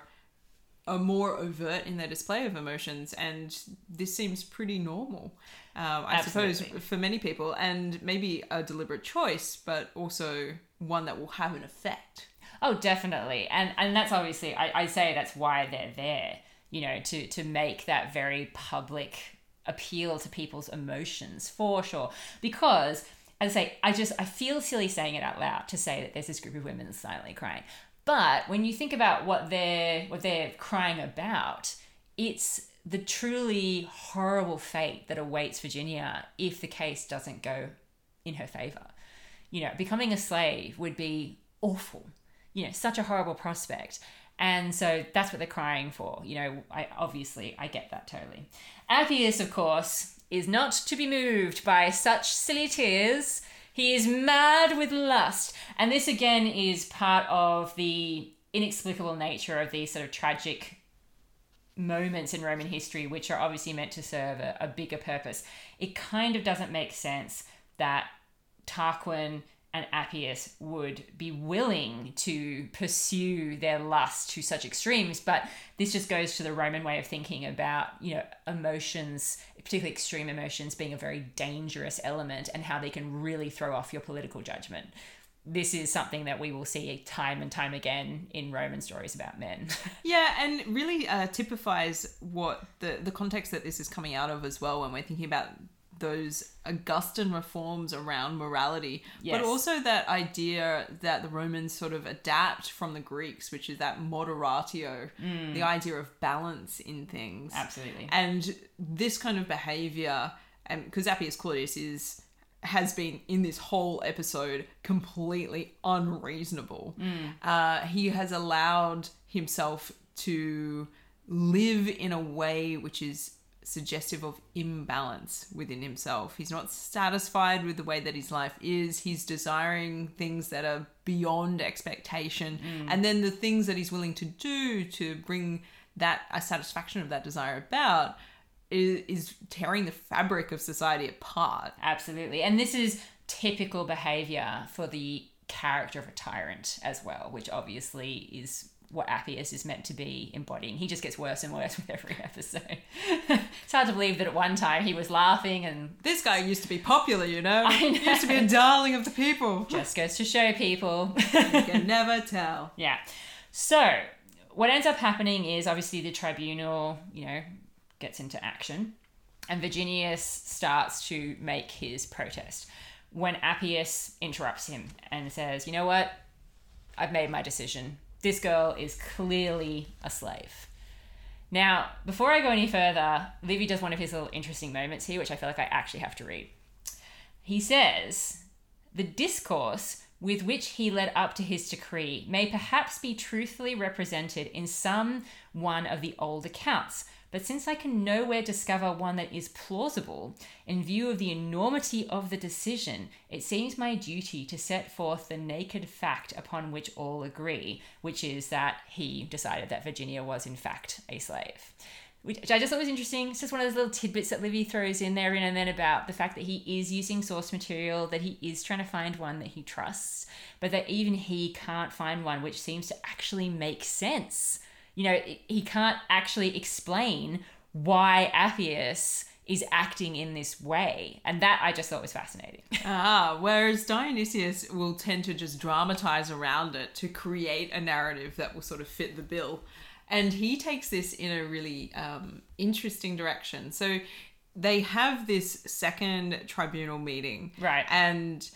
more overt in their display of emotions. And this seems pretty normal, I suppose, for many people. And maybe a deliberate choice, but also one that will have an effect. Oh, definitely. And that's obviously, I say that's why they're there, you know, to make that very public appeal to people's emotions, for sure. Because, as I say, I feel silly saying it out loud to say that there's this group of women silently crying. But when you think about what they're crying about, it's the truly horrible fate that awaits Virginia if the case doesn't go in her favor. You know, becoming a slave would be awful. You know, such a horrible prospect. And so that's what they're crying for. You know, I get that totally. Appius, of course, is not to be moved by such silly tears. He is mad with lust. And this, again, is part of the inexplicable nature of these sort of tragic moments in Roman history, which are obviously meant to serve a bigger purpose. It kind of doesn't make sense that Tarquin and Appius would be willing to pursue their lust to such extremes, but this just goes to the Roman way of thinking about, you know, emotions, particularly extreme emotions, being a very dangerous element and how they can really throw off your political judgment. This is something that we will see time and time again in Roman stories about men. Yeah, and really typifies what the context that this is coming out of as well when we're thinking about those Augustan reforms around morality, yes. But also that idea that the Romans sort of adapt from the Greeks, which is that moderatio, the idea of balance in things. Absolutely. And this kind of behavior, because Appius Claudius has been in this whole episode completely unreasonable. He has allowed himself to live in a way which is suggestive of imbalance within himself. He's not satisfied with the way that his life is. He's desiring things that are beyond expectation. And then the things that he's willing to do to bring that a satisfaction of that desire about is tearing the fabric of society apart. Absolutely. And this is typical behavior for the character of a tyrant as well, which obviously is what Appius is meant to be embodying. He just gets worse and worse with every episode. It's hard to believe that at one time he was laughing and... This guy used to be popular, you know? I know. He used to be a darling of the people. Just goes to show people. You can never tell. Yeah. So, what ends up happening is obviously the tribunal, you know, gets into action and Virginius starts to make his protest when Appius interrupts him and says, you know what? I've made my decision. This girl is clearly a slave. Now, before I go any further, Livy does one of his little interesting moments here, which I feel like I actually have to read. He says, the discourse with which he led up to his decree may perhaps be truthfully represented in some one of the old accounts, but since I can nowhere discover one that is plausible, in view of the enormity of the decision, it seems my duty to set forth the naked fact upon which all agree, which is that he decided that Virginia was in fact a slave. Which I just thought was interesting. It's just one of those little tidbits that Livy throws in there and then about the fact that he is using source material, that he is trying to find one that he trusts, but that even he can't find one which seems to actually make sense. You know, he can't actually explain why Appius is acting in this way. And that I just thought was fascinating. Whereas Dionysius will tend to just dramatize around it to create a narrative that will sort of fit the bill. And he takes this in a really interesting direction. So they have this second tribunal meeting. Right. And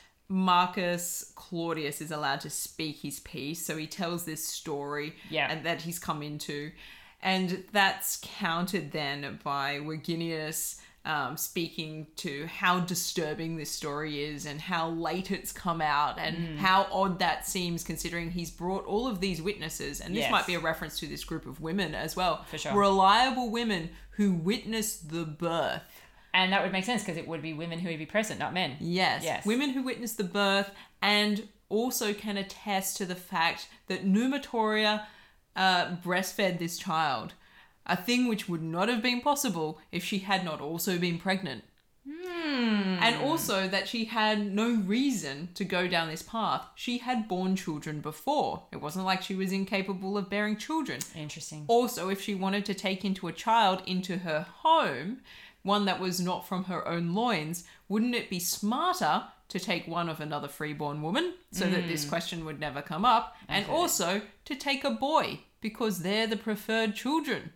Marcus Claudius is allowed to speak his piece. So he tells this story and that he's come into. And that's countered then by Verginius speaking to how disturbing this story is and how late it's come out and how odd that seems considering he's brought all of these witnesses. And this Yes. might be a reference to this group of women as well. For sure. Reliable women who witnessed the birth. And that would make sense because it would be women who would be present, not men. Yes. Women who witnessed the birth and also can attest to the fact that Numatoria breastfed this child. A thing which would not have been possible if she had not also been pregnant. And also that she had no reason to go down this path. She had borne children before. It wasn't like she was incapable of bearing children. Interesting. Also, if she wanted to take into a child into her home, one that was not from her own loins, wouldn't it be smarter to take one of another freeborn woman so that this question would never come up? And also to take a boy because they're the preferred children.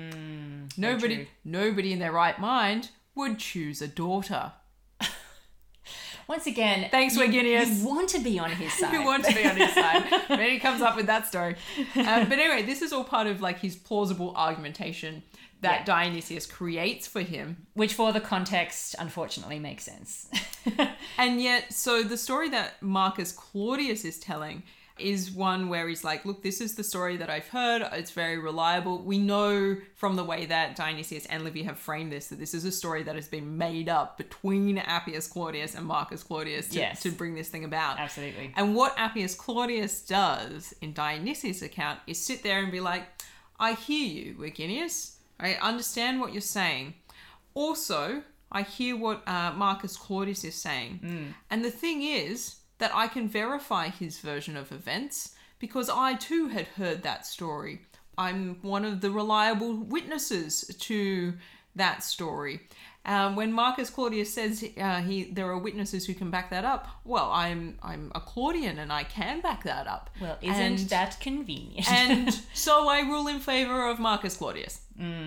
Nobody in their right mind would choose a daughter. Once again, Thanks, Verginius. You want to be on his side. You want to be on his side. Then he comes up with that story. But anyway, this is all part of like his plausible argumentation that Dionysius creates for him. Which for the context, unfortunately, makes sense. And yet, so the story that Marcus Claudius is telling is one where he's like, look, this is the story that I've heard. It's very reliable. We know from the way that Dionysius and Livy have framed this that this is a story that has been made up between Appius Claudius and Marcus Claudius to bring this thing about. Absolutely. And what Appius Claudius does in Dionysius' account is sit there and be like, I hear you, Verginius. I understand what you're saying. Also, I hear what Marcus Claudius is saying. And the thing is that I can verify his version of events because I too had heard that story. I'm one of the reliable witnesses to that story. When Marcus Claudius says there are witnesses who can back that up, well, I'm a Claudian and I can back that up. Well, isn't that convenient? And so I rule in favor of Marcus Claudius.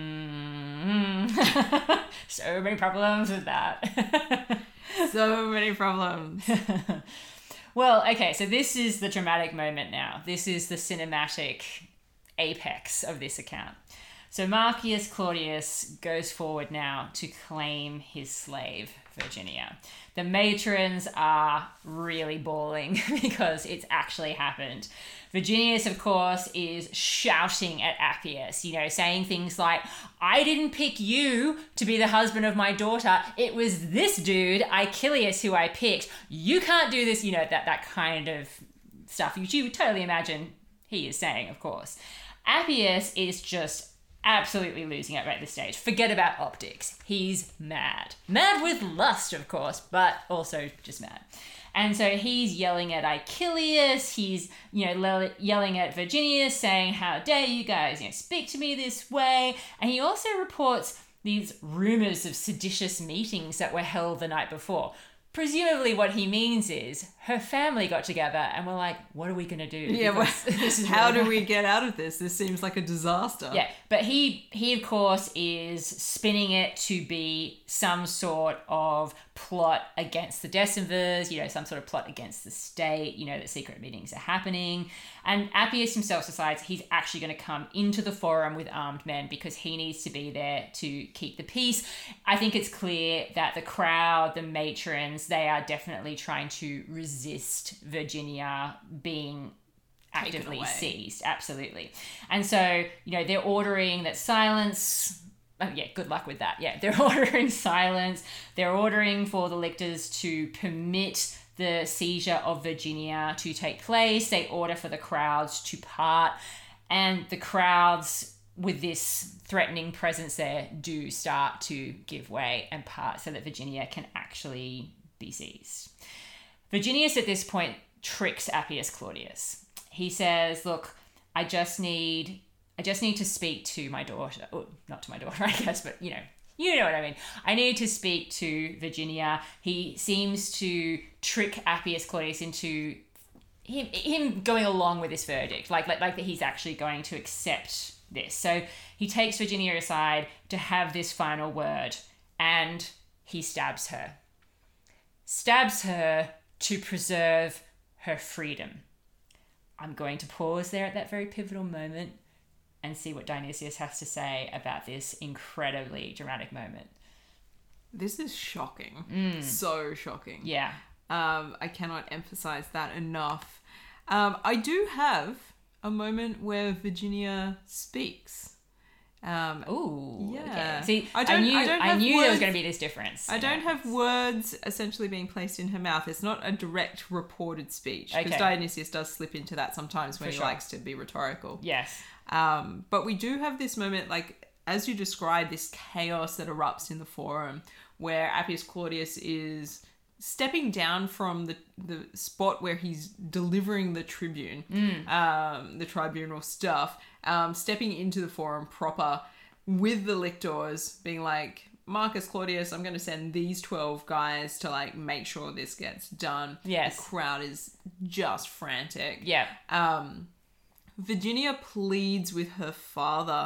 So many problems with that. So many problems. Well, okay, so this is the dramatic moment now. This is the cinematic apex of this account. So Marcus Claudius goes forward now to claim his slave, Virginia. The matrons are really bawling because it's actually happened. Virginius, of course, is shouting at Appius, saying things like, I didn't pick you to be the husband of my daughter. It was this dude, Icilius, who I picked. You can't do this, that kind of stuff, which you would totally imagine he is saying, of course. Appius is just absolutely losing it right at this stage. Forget about optics. He's mad. Mad with lust, of course, but also just mad. And so he's yelling at Icilius, he's, yelling at Virginius, saying, how dare you guys, speak to me this way. And he also reports these rumors of seditious meetings that were held the night before. Presumably what he means is her family got together and were like, what are we going to do? Yeah, how do we get out of this? This seems like a disaster. Yeah, but he of course is spinning it to be some sort of plot against the decemvirs, some sort of plot against the state, that secret meetings are happening. And Appius himself decides he's actually going to come into the forum with armed men because he needs to be there to keep the peace. I think it's clear that the crowd, the matrons, they are definitely trying to resist Virginia being actively seized. Absolutely. And so, they're ordering that silence. Oh, yeah, good luck with that. Yeah, they're ordering silence. They're ordering for the lictors to permit the seizure of Virginia to take place. They order for the crowds to part. And the crowds, with this threatening presence there, do start to give way and part so that Virginia can actually be seized. Virginius at this point tricks Appius Claudius. He says, look, I just need to speak to my daughter. Oh, not to my daughter, I guess, but you know what I mean. I need to speak to Virginia. He seems to trick Appius Claudius into him going along with this verdict, like that he's actually going to accept this. So he takes Virginia aside to have this final word, and he stabs her. Stabs her to preserve her freedom. I'm going to pause there at that very pivotal moment and see what Dionysius has to say about this incredibly dramatic moment. This is shocking. So shocking. Yeah. I cannot emphasize that enough. I do have a moment where Virginia speaks. Ooh. Yeah. Okay. See, I knew there was going to be this difference. I don't have words essentially being placed in her mouth. It's not a direct reported speech. Because Okay. Dionysius does slip into that sometimes when For he sure. likes to be rhetorical. Yes. But we do have this moment, like, as you described, this chaos that erupts in the forum where Appius Claudius is stepping down from the spot where he's delivering the tribune, the tribunal stuff, stepping into the forum proper with the lictors, being like, Marcus Claudius, I'm going to send these 12 guys to, like, make sure this gets done. Yes. The crowd is just frantic. Yeah. Virginia pleads with her father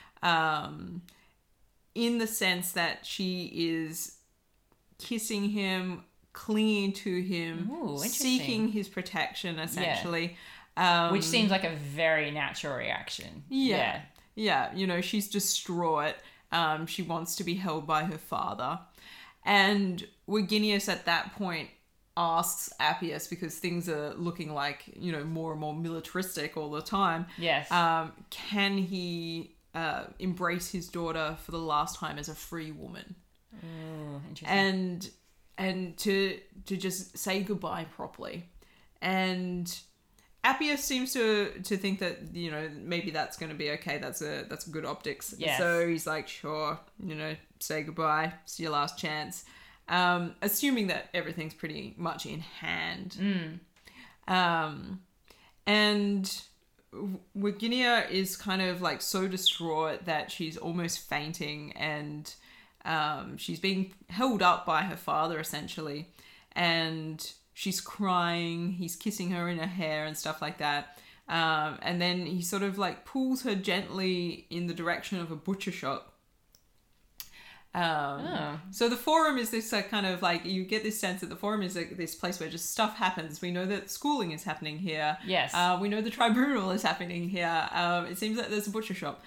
in the sense that she is kissing him, clinging to him, Ooh, interesting. seeking his protection, essentially. Which seems like a very natural reaction. Yeah. Yeah, you know, she's distraught. She wants to be held by her father. And Verginius at that point asks Appius, because things are looking like, you know, more and more militaristic all the time. Yes. Can he embrace his daughter for the last time as a free woman? Ooh, interesting. And to just say goodbye properly. And Appius seems to think that, you know, maybe that's going to be okay. That's a good optics. Yes. So he's like, sure, you know, say goodbye. It's your last chance. Assuming that everything's pretty much in hand. And Virginia is kind of like so distraught that she's almost fainting, and she's being held up by her father essentially, and she's crying. He's kissing her in her hair and stuff like that, and then he sort of like pulls her gently in the direction of a butcher shop. So the forum is this kind of like, you get this sense that the forum is like this place where just stuff happens. We know that schooling is happening here. Yes. We know the tribunal is happening here. It seems that there's a butcher shop.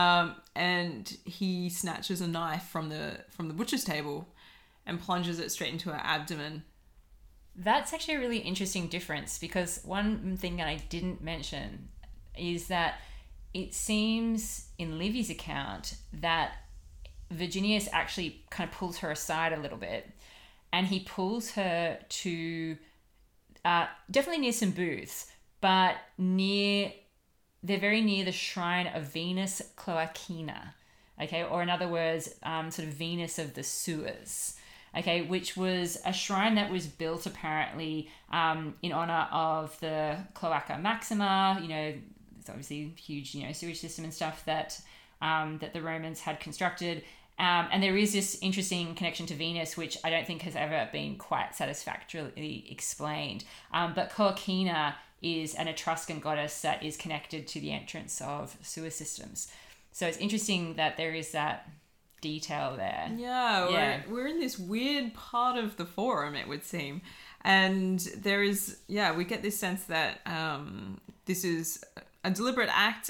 And he snatches a knife from the butcher's table and plunges it straight into her abdomen. That's actually a really interesting difference, because one thing that I didn't mention is that it seems in Livy's account that Virginius actually kind of pulls her aside a little bit, and he pulls her to definitely near some booths, but they're very near the shrine of Venus Cloacina, okay, or in other words, sort of Venus of the sewers, okay, which was a shrine that was built apparently in honor of the Cloaca Maxima. You know, it's obviously a huge, you know, sewage system and stuff that that the Romans had constructed. And there is this interesting connection to Venus, which I don't think has ever been quite satisfactorily explained. But Cloacina is an Etruscan goddess that is connected to the entrance of sewer systems. So it's interesting that there is that detail there. Yeah. We're in this weird part of the forum, it would seem. And there is, we get this sense that this is a deliberate act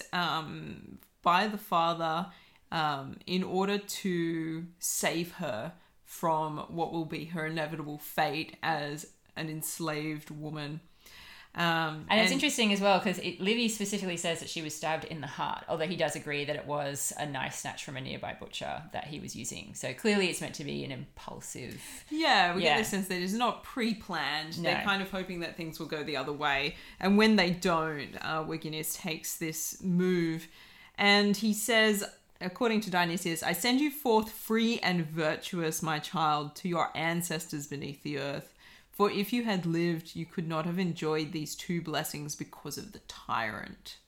by the father in order to save her from what will be her inevitable fate as an enslaved woman. And it's interesting as well, because Livy specifically says that she was stabbed in the heart, although he does agree that it was a knife snatch from a nearby butcher that he was using. So clearly it's meant to be an impulsive... Yeah, we get the sense that it's not pre-planned. No. They're kind of hoping that things will go the other way. And when they don't, Verginius takes this move. And he says, according to Dionysius, I send you forth free and virtuous, my child, to your ancestors beneath the earth. For if you had lived, you could not have enjoyed these two blessings because of the tyrant.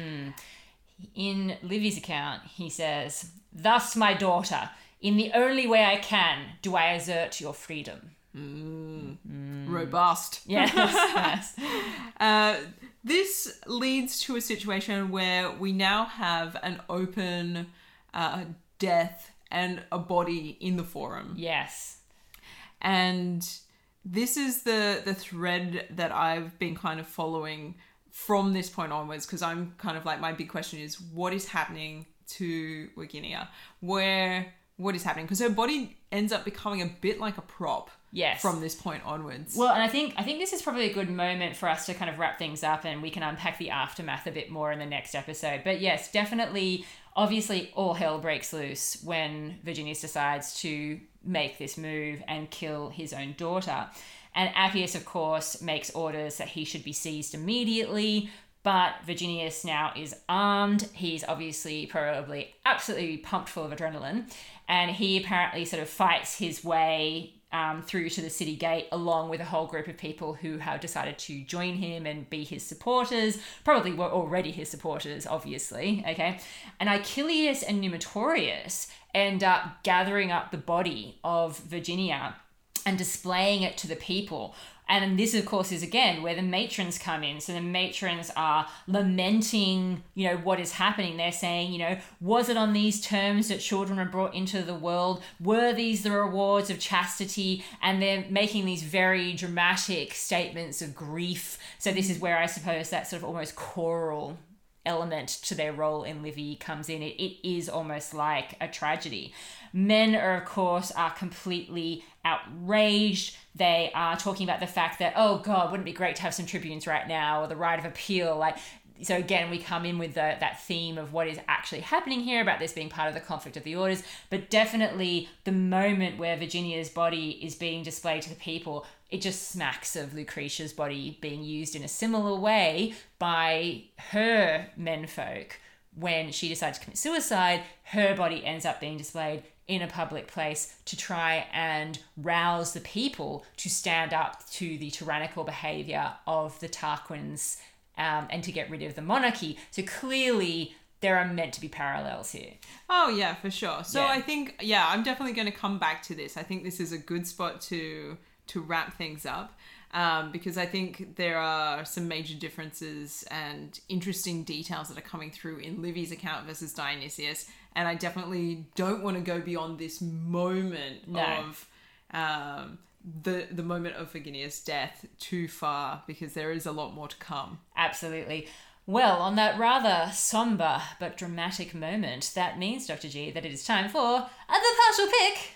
In Livy's account, he says, thus, my daughter, in the only way I can, do I assert your freedom. Robust. Yes. This leads to a situation where we now have an open death and a body in the forum. Yes. And this is the thread that I've been kind of following from this point onwards, because I'm kind of like, my big question is, what is happening to Verginia? Where what is happening, because her body ends up becoming a bit like a prop. Yes. From this point onwards. Well, and I think this is probably a good moment for us to kind of wrap things up, and we can unpack the aftermath a bit more in the next episode. But yes, definitely, obviously, all hell breaks loose when Virginius decides to make this move and kill his own daughter. And Appius, of course, makes orders that he should be seized immediately. But Virginius now is armed. He's obviously probably absolutely pumped full of adrenaline. And he apparently sort of fights his way through to the city gate, along with a whole group of people who have decided to join him and be his supporters. Probably were already his supporters, obviously. Okay. And Icilius and Numitorius end up gathering up the body of Virginia and displaying it to the people. And this, of course, is again where the matrons come in. So the matrons are lamenting, what is happening. They're saying, was it on these terms that children were brought into the world? Were these the rewards of chastity? And they're making these very dramatic statements of grief. So this is where I suppose that sort of almost choral element to their role in Livy comes in. It is almost like a tragedy. Men are, of course, completely outraged. They are talking about the fact that, oh God, wouldn't it be great to have some tribunes right now, or the right of appeal. So again, we come in with that theme of what is actually happening here, about this being part of the conflict of the orders. But definitely the moment where Virginia's body is being displayed to the people, it just smacks of Lucretia's body being used in a similar way by her menfolk. When she decides to commit suicide, her body ends up being displayed in a public place to try and rouse the people to stand up to the tyrannical behaviour of the Tarquins, and to get rid of the monarchy. So clearly there are meant to be parallels here. Oh yeah, for sure. So Yeah. I think, I'm definitely going to come back to this. I think this is a good spot to wrap things up. Because I think there are some major differences and interesting details that are coming through in Livy's account versus Dionysius. And I definitely don't want to go beyond this moment of the moment of Virginius' death too far, because there is a lot more to come. Absolutely. Well, on that rather somber but dramatic moment, that means, Dr. G, that it is time for the partial pick.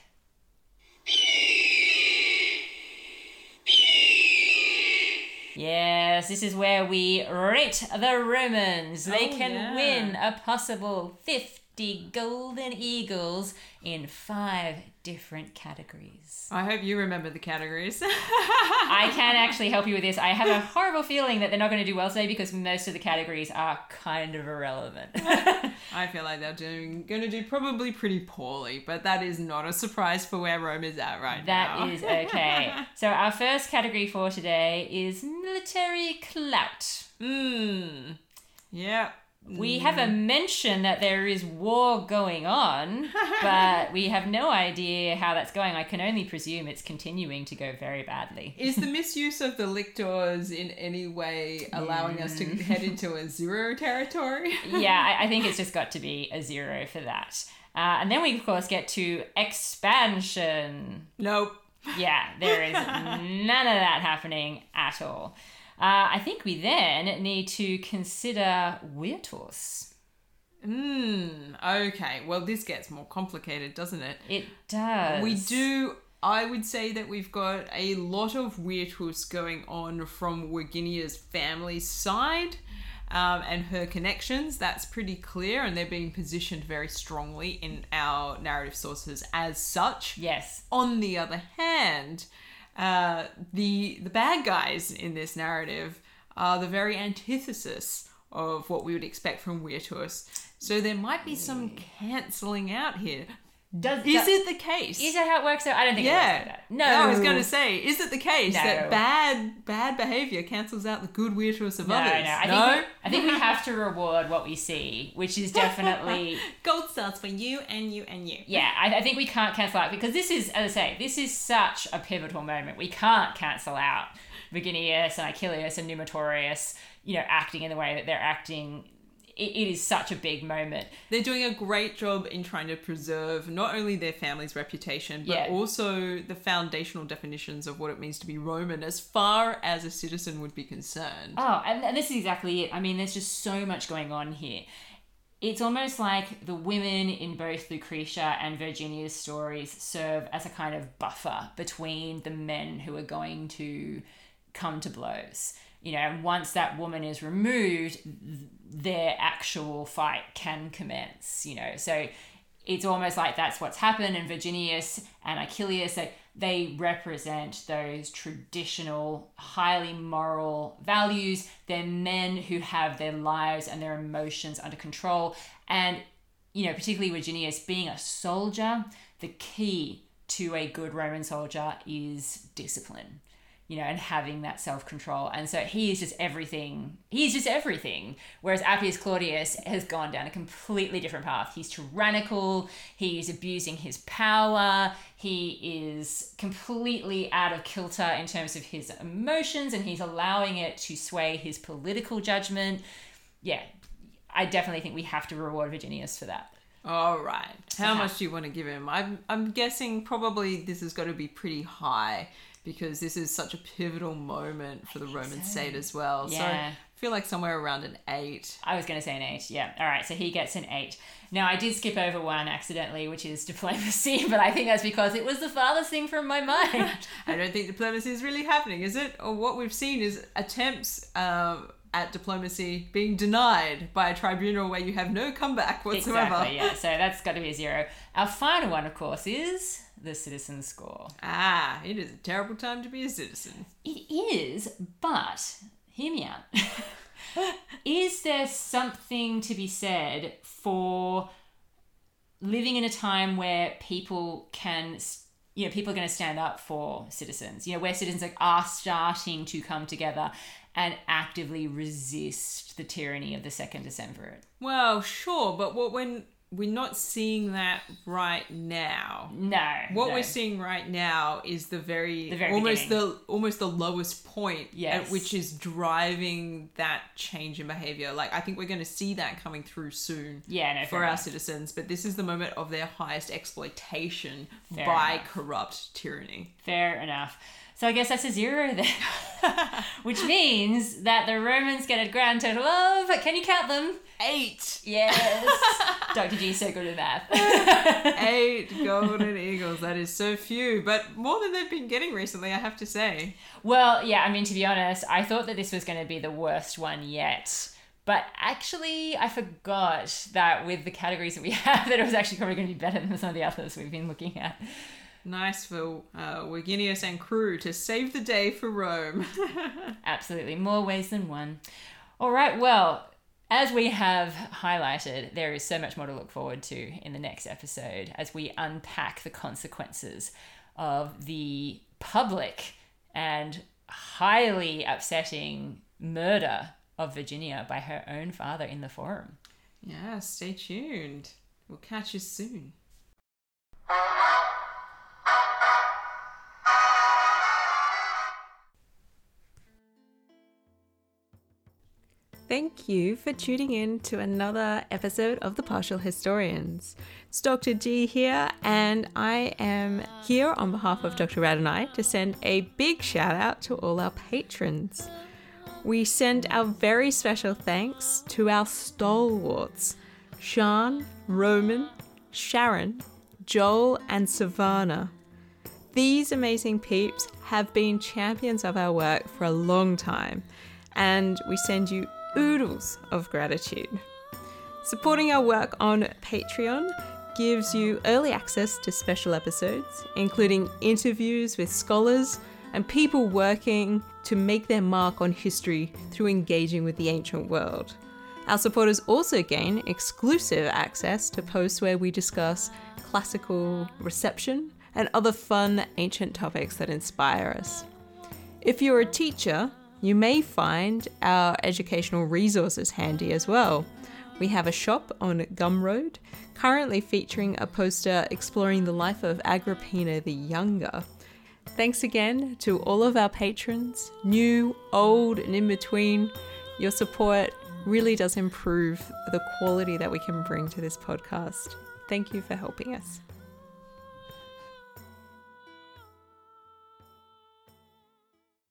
Yes, this is where we rate the Romans. They can win a possible 50 golden eagles in 5 different categories. I hope you remember the categories. I can actually help you with this. I have a horrible feeling that they're not going to do well today because most of the categories are kind of irrelevant. I feel like they're going to do probably pretty poorly, but that is not a surprise for where Rome is at right now. That is okay. So our first category for today is military clout. Yeah. We have a mention that there is war going on, but we have no idea how that's going. I can only presume it's continuing to go very badly. Is the misuse of the lictors in any way allowing us to head into a 0 territory? Yeah, I think it's just got to be a 0 for that. And then we, of course, get to expansion. Nope. Yeah, there is none of that happening at all. I think we then need to consider Virtus. Okay. Well, this gets more complicated, doesn't it? It does. I would say that we've got a lot of Virtus going on from Virginia's family side, and her connections. That's pretty clear, and they're being positioned very strongly in our narrative sources as such. Yes. On the other hand, the bad guys in this narrative are the very antithesis of what we would expect from Virtus. So there might be some cancelling out here. Is it the case? Is that how it works out? I don't think it works like that. No. I was going to say, is it the case that bad behaviour cancels out the good Virtus of others? I think we have to reward what we see, which is definitely... Gold stars for you and you and you. Yeah, I think we can't cancel out, because this is, as I say, this is such a pivotal moment. We can't cancel out Virginius and Icilius and Numitorius, acting in the way that they're acting. It is such a big moment. They're doing a great job in trying to preserve not only their family's reputation, but also the foundational definitions of what it means to be Roman as far as a citizen would be concerned. Oh, and this is exactly it. I mean, there's just so much going on here. it's almost like the women in both Lucretia and Virginia's stories serve as a kind of buffer between the men who are going to come to blows. You know, and once that woman is removed, their actual fight can commence, you know. So it's almost like that's what's happened. And Virginius and Achilles, they represent those traditional, highly moral values. They're men who have their lives and their emotions under control. And, you know, particularly Virginius being a soldier, the key to a good Roman soldier is discipline, you know, and having that self-control. And so he is just everything. He's just everything. Whereas Appius Claudius has gone down a completely different path. He's tyrannical. He's abusing his power. He is completely out of kilter in terms of his emotions, and he's allowing it to sway his political judgment. Yeah, I definitely think we have to reward Virginius for that. All right. How much do you want to give him? I'm guessing probably this has got to be pretty high, because this is such a pivotal moment for the Roman state as well. Yeah. So I feel like somewhere around an 8. I was going to say an 8, yeah. All right, so he gets an 8. Now, I did skip over one accidentally, which is diplomacy, but I think that's because it was the farthest thing from my mind. I don't think diplomacy is really happening, is it? Or what we've seen is attempts at diplomacy being denied by a tribunal where you have no comeback whatsoever. Exactly, yeah. So that's got to be a 0. Our final one, of course, is the citizen score. It is a terrible time to be a citizen. It is, but hear me out. Is there something to be said for living in a time where people can, you know, people are going to stand up for citizens, you know, where citizens are starting to come together and actively resist the tyranny of the second decemvirate? Well, sure, but when we're not seeing that right now. No. What we're seeing right now is the very almost the lowest point at which is driving that change in behavior. Like, I think we're going to see that coming through soon. For our citizens, but this is the moment of their highest exploitation by corrupt tyranny. Fair enough. So I guess that's a 0 then. Which means that the Romans get a grand total of, can you count them? 8. Yes. Dr. G is so good at math. 8 golden eagles. That is so few, but more than they've been getting recently, I have to say. Well, yeah, I mean, to be honest, I thought that this was going to be the worst one yet. But actually, I forgot that with the categories that we have, that it was actually probably going to be better than some of the others we've been looking at. Nice for Verginius and crew to save the day for Rome. Absolutely. More ways than one. All right. Well, as we have highlighted, there is so much more to look forward to in the next episode as we unpack the consequences of the public and highly upsetting murder of Virginia by her own father in the Forum. Yeah, stay tuned. We'll catch you soon. Thank you for tuning in to another episode of The Partial Historians. It's Dr. G here, and I am here on behalf of Dr. Rad and I to send a big shout out to all our patrons. We send our very special thanks to our stalwarts, Sean, Roman, Sharon, Joel, and Savannah. These amazing peeps have been champions of our work for a long time, and we send you oodles of gratitude. Supporting our work on Patreon gives you early access to special episodes, including interviews with scholars and people working to make their mark on history through engaging with the ancient world. Our supporters also gain exclusive access to posts where we discuss classical reception and other fun ancient topics that inspire us. If you're a teacher, you may find our educational resources handy as well. We have a shop on Gumroad, currently featuring a poster exploring the life of Agrippina the Younger. Thanks again to all of our patrons, new, old, and in between. Your support really does improve the quality that we can bring to this podcast. Thank you for helping us.